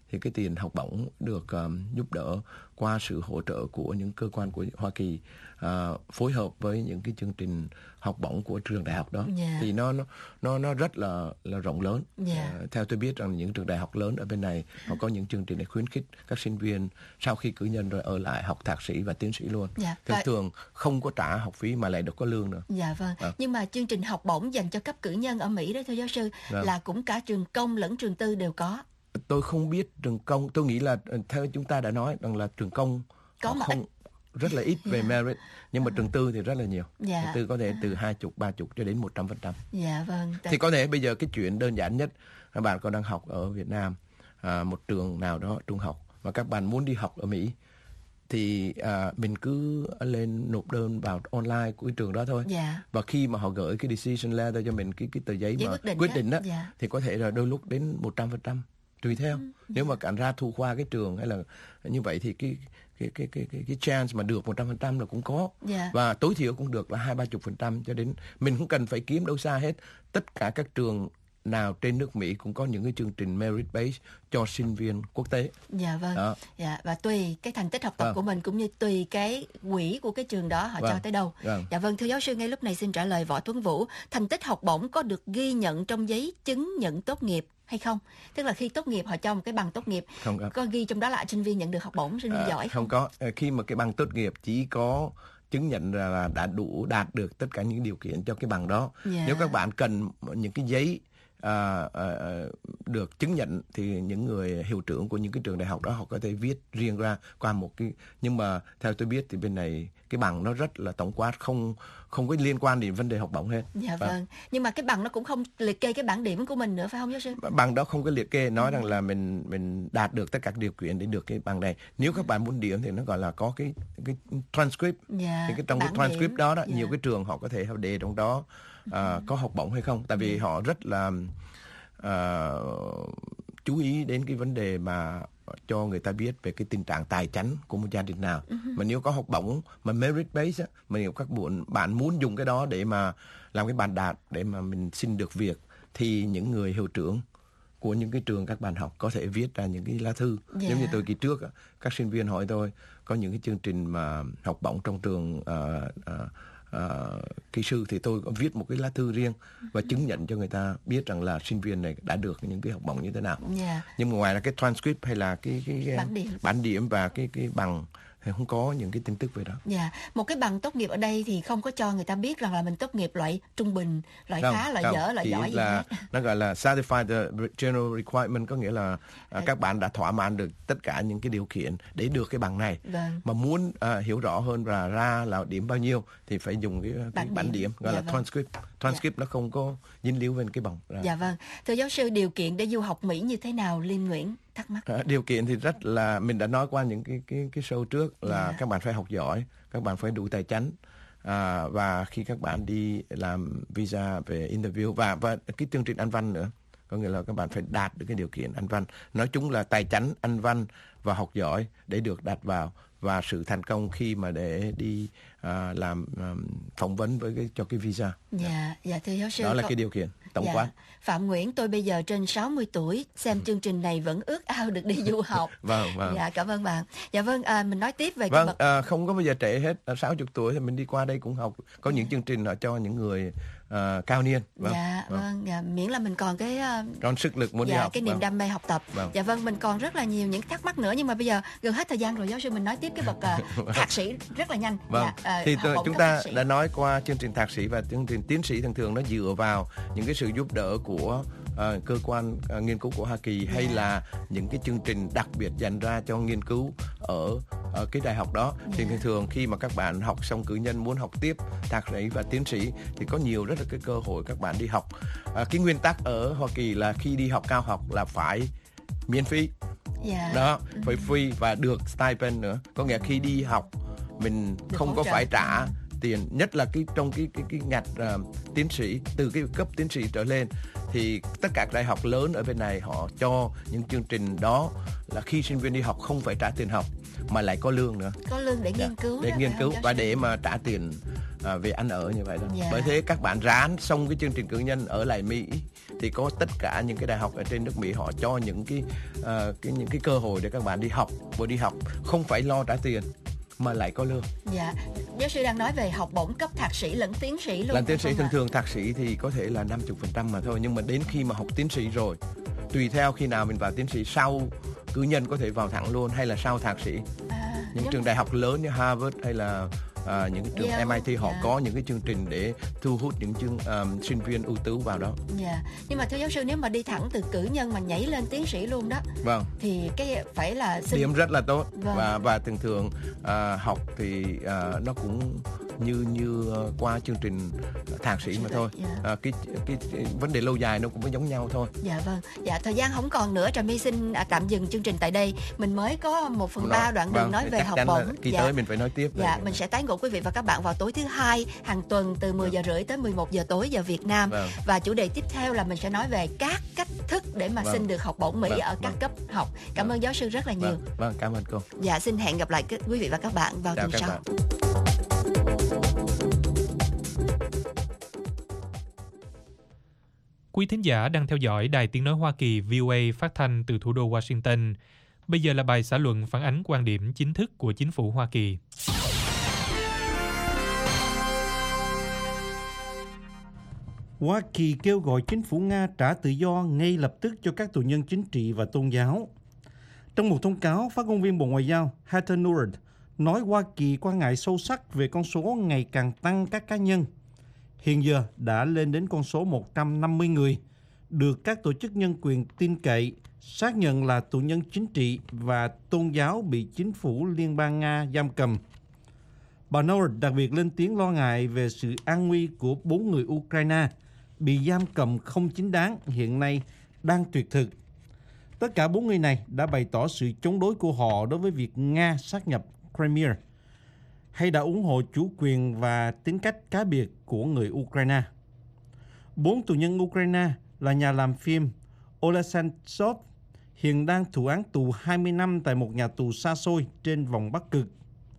thì cái tiền học bổng được um, giúp đỡ qua sự hỗ trợ của những cơ quan của Hoa Kỳ uh, phối hợp với những cái chương trình học bổng của trường đại học đó. Yeah. Thì nó nó nó nó rất là là rộng lớn. Yeah. Uh, theo tôi biết rằng những trường đại học lớn ở bên này họ có những chương trình để khuyến khích các sinh viên sau khi cử nhân rồi ở lại học thạc sĩ và tiến sĩ luôn. Yeah. Thường Và... thường không có trả học phí mà lại được có lương nữa. Dạ vâng. À. Nhưng mà chương trình học bổng dành cho cấp cử nhân ở Mỹ đó thưa giáo sư, Vâng. là cũng cả trường công lẫn trường tư đều có. Tôi không biết trường công, tôi nghĩ là theo chúng ta đã nói rằng là trường công Có họ mà không rất là ít về merit, nhưng mà trường tư thì rất là nhiều. Dạ. Trường tư có thể từ hai chục, ba chục cho đến một trăm phần trăm. Dạ vâng. Thì có thể bây giờ cái chuyện đơn giản nhất, các bạn còn đang học ở Việt Nam, à, một trường nào đó trung học và các bạn muốn đi học ở Mỹ, thì à, mình cứ lên nộp đơn vào online của cái trường đó thôi. Dạ. Và khi mà họ gửi cái decision letter cho mình, cái cái tờ giấy Giấy mà quyết định quyết đó. định đó, Dạ. thì có thể là đôi lúc đến một trăm phần trăm tùy theo. Ừ. Nếu mà cản ra thu khoa cái trường hay là như vậy thì cái cái cái cái cái, cái chance mà được một trăm phần trăm là cũng có. Dạ. Và tối thiểu cũng được là hai ba chục phần trăm, cho đến mình không cần phải kiếm đâu xa hết. Tất cả các trường nào trên nước Mỹ cũng có những cái chương trình merit based cho sinh viên quốc tế. Dạ vâng. Đó. Dạ, và tùy cái thành tích học tập Vâng. của mình cũng như tùy cái quỹ của cái trường đó họ Vâng. cho tới đâu. Vâng. Dạ vâng, thưa giáo sư, ngay lúc này xin trả lời Võ Tuấn Vũ. Thành tích học bổng có được ghi nhận trong giấy chứng nhận tốt nghiệp hay không? Tức là khi tốt nghiệp họ cho một cái bằng tốt nghiệp, Không có. có ghi trong đó là sinh viên nhận được học bổng, sinh viên À, giỏi không có. À, khi mà cái bằng tốt nghiệp chỉ có chứng nhận là, là đã đủ đạt được tất cả những điều kiện cho cái bằng đó. Dạ. Nếu các bạn cần những cái giấy à, à, được chứng nhận thì những người hiệu trưởng của những cái trường đại học đó họ có thể viết riêng ra qua một cái, nhưng mà theo tôi biết thì bên này cái bằng nó rất là tổng quát, không không có liên quan đến vấn đề học bổng hết. Dạ Và vâng. Nhưng mà cái bằng nó cũng không liệt kê cái bảng điểm của mình nữa phải không giáo sư? bằng đó không có liệt kê nói rằng là mình mình đạt được tất cả các điều kiện để được cái bằng này. Nếu các bạn muốn điểm thì nó gọi là có cái cái transcript. Dạ, Thì cái trong cái bảng transcript điểm. đó đó, Dạ. nhiều cái trường họ có thể họ đề trong đó à, có học bổng hay không, tại vì họ rất là à, chú ý đến cái vấn đề mà cho người ta biết về cái tình trạng tài chánh của một gia đình nào. Mà nếu có học bổng mà merit based á, mà nếu các bạn bạn muốn dùng cái đó để mà làm cái bàn đạp để mà mình xin được việc, thì những người hiệu trưởng của những cái trường các bạn học có thể viết ra những cái lá thư. Dạ. Giống như tôi kỳ trước á, các sinh viên hỏi tôi có những cái chương trình mà học bổng trong trường uh, uh, uh, kỹ sư, thì tôi có viết một cái lá thư riêng và chứng nhận cho người ta biết rằng là sinh viên này đã được những cái học bổng như thế nào. Dạ. Nhưng mà ngoài là cái transcript hay là cái cái, cái Bản điểm. bản điểm và cái cái bằng thì không có những cái tin tức về đó. Dạ, một cái bằng tốt nghiệp ở đây thì không có cho người ta biết rằng là mình tốt nghiệp loại trung bình, loại Không, khá, loại không, dở, loại chỉ giỏi gì là hết. nó gọi là satisfied the general requirement, có nghĩa là à, các bạn đã thỏa mãn được tất cả những cái điều kiện để được cái bằng này. Vâng. Mà muốn à, hiểu rõ hơn và ra là điểm bao nhiêu thì phải dùng cái, cái Bản bản điểm. điểm, gọi Dạ là vâng. transcript. Transcript nó không có dính líu bên cái bằng. Ra. Dạ vâng. Thưa giáo sư, điều kiện để du học Mỹ như thế nào? Liêm Nguyễn thắc mắc. À, điều kiện thì rất là, mình đã nói qua những cái cái cái show trước là Yeah. các bạn phải học giỏi, các bạn phải đủ tài chánh, à, và khi các bạn đi làm visa về interview và và cái chương trình Anh văn nữa, có nghĩa là các bạn phải đạt được cái điều kiện Anh văn. Nói chung là tài chánh, Anh văn và học giỏi để được đặt vào, và sự thành công khi mà để đi à, làm um, phỏng vấn với cái cho cái visa. Dạ, dạ thưa giáo sư. Đó là câu- cái điều kiện tổng Dạ. quát. Phạm Nguyễn, tôi bây giờ trên sáu mươi tuổi, xem chương trình này vẫn ước ao được đi du học. Vâng, vâng. Dạ, cảm ơn bạn. Dạ vâng, à, mình nói tiếp về cái Vâng, bậc. à, không có bao giờ trễ hết. À, sáu mươi tuổi thì mình đi qua đây cũng học. Có những chương trình họ cho những người à, cao niên. Vâng, Dạ, vâng. vâng, dạ, miễn là mình còn cái à, Còn sức lực muốn dạ, đi học. cái niềm Vâng. đam mê học tập. Vâng. Dạ vâng, mình còn rất là nhiều những thắc mắc nữa, nhưng mà bây giờ gần hết thời gian rồi giáo sư, mình nói tiếp cái bậc à, thạc sĩ rất là nhanh. Vâng, Dạ, à, thì học tôi, bổng chúng cấp ta thạc sĩ. đã nói qua chương trình thạc sĩ và chương trình tiến sĩ thường thường nó dựa vào những cái sự giúp đỡ của ờ, cơ quan ờ, nghiên cứu của Hoa Kỳ, hay Yeah. là những cái chương trình đặc biệt dành ra cho nghiên cứu ở, ở cái đại học đó. Thì Yeah. thường thường khi mà các bạn học xong cử nhân muốn học tiếp thạc sĩ và tiến sĩ thì có nhiều rất là cái cơ hội các bạn đi học. À, cái nguyên tắc ở Hoa Kỳ là khi đi học cao học là phải miễn phí. Dạ. Đó, phải free và được stipend nữa. Có nghĩa khi đi học mình Được không hỗ có trợ. phải trả tiền, nhất là cái trong cái cái cái ngạch uh, tiến sĩ, từ cái cấp tiến sĩ trở lên thì tất cả các đại học lớn ở bên này họ cho những chương trình đó là khi sinh viên đi học không phải trả tiền học mà lại có lương nữa. Có lương để Dạ, nghiên cứu để đó, nghiên phải cứu không, giáo và sư? để mà trả tiền à, về ăn ở như vậy đó. Dạ. Bởi thế các bạn ráng xong cái chương trình cử nhân ở lại Mỹ thì có tất cả những cái đại học ở trên nước Mỹ họ cho những cái, uh, cái những cái cơ hội để các bạn đi học, vừa đi học không phải lo trả tiền mà lại có lương. Dạ, giáo sư đang nói về học bổng cấp thạc sĩ lẫn tiến sĩ luôn. Làm tiến sĩ không thường ạ? thường thạc sĩ thì có thể là năm mươi phần trăm mà thôi, nhưng mà đến khi mà học tiến sĩ rồi, tùy theo khi nào mình vào tiến sĩ, sau cử nhân có thể vào thẳng luôn hay là sau thạc sĩ. À, Những nhưng- trường đại học lớn như Harvard hay là à, những trường Yale, em I T họ dạ. có những cái chương trình để thu hút những chương um, sinh viên ưu tú vào đó. Dạ, nhưng mà thưa giáo sư, nếu mà đi thẳng từ cử nhân mà nhảy lên tiến sĩ luôn đó, Vâng. thì cái phải là xin... Điểm rất là tốt. Vâng. và và thường thường à, học thì à, nó cũng như như uh, qua chương trình thạc sĩ mà thôi. Dạ. À, cái, cái cái vấn đề lâu dài nó cũng có giống nhau thôi. Dạ vâng, dạ thời gian không còn nữa, Trà My xin à, tạm dừng chương trình tại đây. Mình mới có một phần ba đoạn đường Vâng, nói về chắc học chắn là bổng. kỳ Dạ. tới mình phải nói tiếp. về- Dạ, mình sẽ tái ngộ quý vị và các bạn vào tối thứ hai hàng tuần từ mười giờ rưỡi tới mười một giờ tối giờ Việt Nam. Vâng. Và chủ đề tiếp theo là mình sẽ nói về các cách thức để mà Vâng. xin được học bổng Mỹ Vâng, ở các vâng. cấp học. Cảm ơn giáo sư rất là nhiều. Vâng, vâng, cảm ơn cô. Dạ, xin hẹn gặp lại các- quý vị và các bạn vào Chào tuần các sau. bạn. Quý thính giả đang theo dõi Đài Tiếng Nói Hoa Kỳ V O A phát thanh từ thủ đô Washington. Bây giờ là bài xã luận phản ánh quan điểm chính thức của chính phủ Hoa Kỳ. Hoa Kỳ kêu gọi chính phủ Nga trả tự do ngay lập tức cho các tù nhân chính trị và tôn giáo. Trong một thông cáo, phát ngôn viên Bộ Ngoại giao Heather Nauert nói Hoa Kỳ quan ngại sâu sắc về con số ngày càng tăng các cá nhân. Hiện giờ đã lên đến con số một trăm năm mươi người, được các tổ chức nhân quyền tin cậy xác nhận là tù nhân chính trị và tôn giáo bị chính phủ Liên bang Nga giam cầm. Bà Nauert đặc biệt lên tiếng lo ngại về sự an nguy của bốn người Ukraine bị giam cầm không chính đáng hiện nay đang tuyệt thực. Tất cả bốn người này đã bày tỏ sự chống đối của họ đối với việc Nga sát nhập Crimea, hay đã ủng hộ chủ quyền và tính cách cá biệt của người Ukraine. Bốn tù nhân Ukraine là nhà làm phim Oleksandr Sov, hiện đang thụ án tù hai mươi năm tại một nhà tù xa xôi trên vòng Bắc Cực.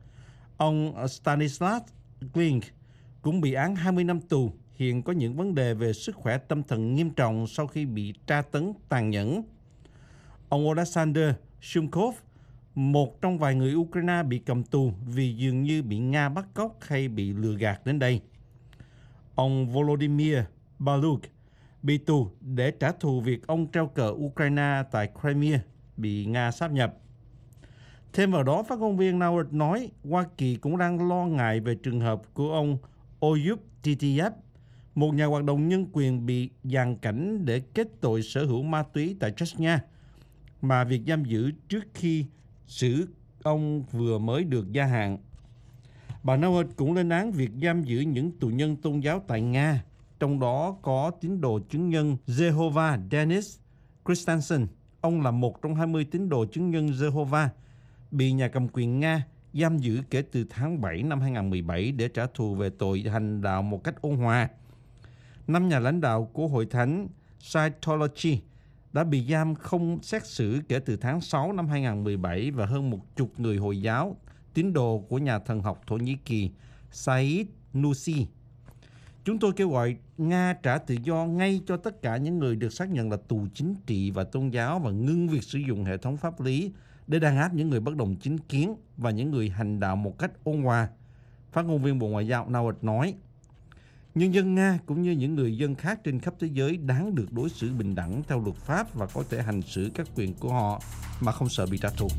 Ông Stanislav Glink cũng bị án hai mươi năm tù, hiện có những vấn đề về sức khỏe tâm thần nghiêm trọng sau khi bị tra tấn tàn nhẫn. Ông Oleksandr Shumkov, một trong vài người Ukraine bị cầm tù vì dường như bị Nga bắt cóc hay bị lừa gạt đến đây. Ông Volodymyr Baluk bị tù để trả thù việc ông treo cờ Ukraine tại Crimea bị Nga sáp nhập. Thêm vào đó, phát ngôn viên Nauert nói Hoa Kỳ cũng đang lo ngại về trường hợp của ông Oyub Titiev, một nhà hoạt động nhân quyền bị giàn cảnh để kết tội sở hữu ma túy tại Chechnya, mà việc giam giữ trước khi xử ông vừa mới được gia hạn. Bà Nauert cũng lên án việc giam giữ những tù nhân tôn giáo tại Nga, trong đó có tín đồ chứng nhân Jehovah Denis Christensen. Ông là một trong hai mươi tín đồ chứng nhân Jehovah bị nhà cầm quyền Nga giam giữ kể từ tháng bảy năm hai nghìn không trăm mười bảy để trả thù về tội hành đạo một cách ôn hòa. Năm nhà lãnh đạo của hội thánh Scientology đã bị giam không xét xử kể từ tháng sáu năm hai nghìn không trăm mười bảy, và hơn một chục người Hồi giáo tín đồ của nhà thần học Thổ Nhĩ Kỳ Said Nursi. Chúng tôi kêu gọi Nga trả tự do ngay cho tất cả những người được xác nhận là tù chính trị và tôn giáo và ngưng việc sử dụng hệ thống pháp lý để đàn áp những người bất đồng chính kiến và những người hành đạo một cách ôn hòa. Phát ngôn viên Bộ Ngoại giao Nauert nói, nhân dân Nga cũng như những người dân khác trên khắp thế giới đáng được đối xử bình đẳng theo luật pháp và có thể hành xử các quyền của họ mà không sợ bị trả thù.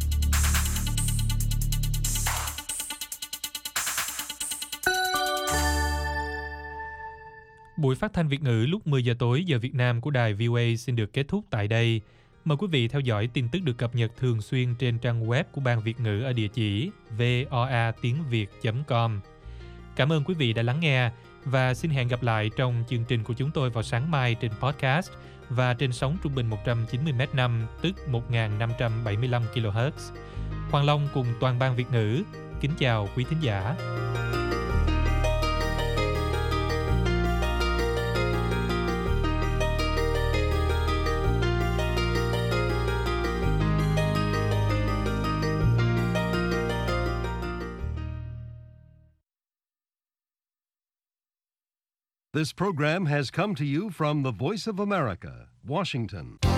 Buổi phát thanh Việt ngữ lúc mười giờ tối giờ Việt Nam của đài V O A xin được kết thúc tại đây. Mời quý vị theo dõi tin tức được cập nhật thường xuyên trên trang web của Ban Việt ngữ ở địa chỉ voa tiếng việt chấm com. Cảm ơn quý vị đã lắng nghe và xin hẹn gặp lại trong chương trình của chúng tôi vào sáng mai trên podcast và trên sóng trung bình một trăm chín mươi mét năm, tức một nghìn năm trăm bảy mươi lăm ki lô héc. Hoàng Long cùng toàn ban Việt ngữ kính chào quý thính giả. This program has come to you from the Voice of America, Washington.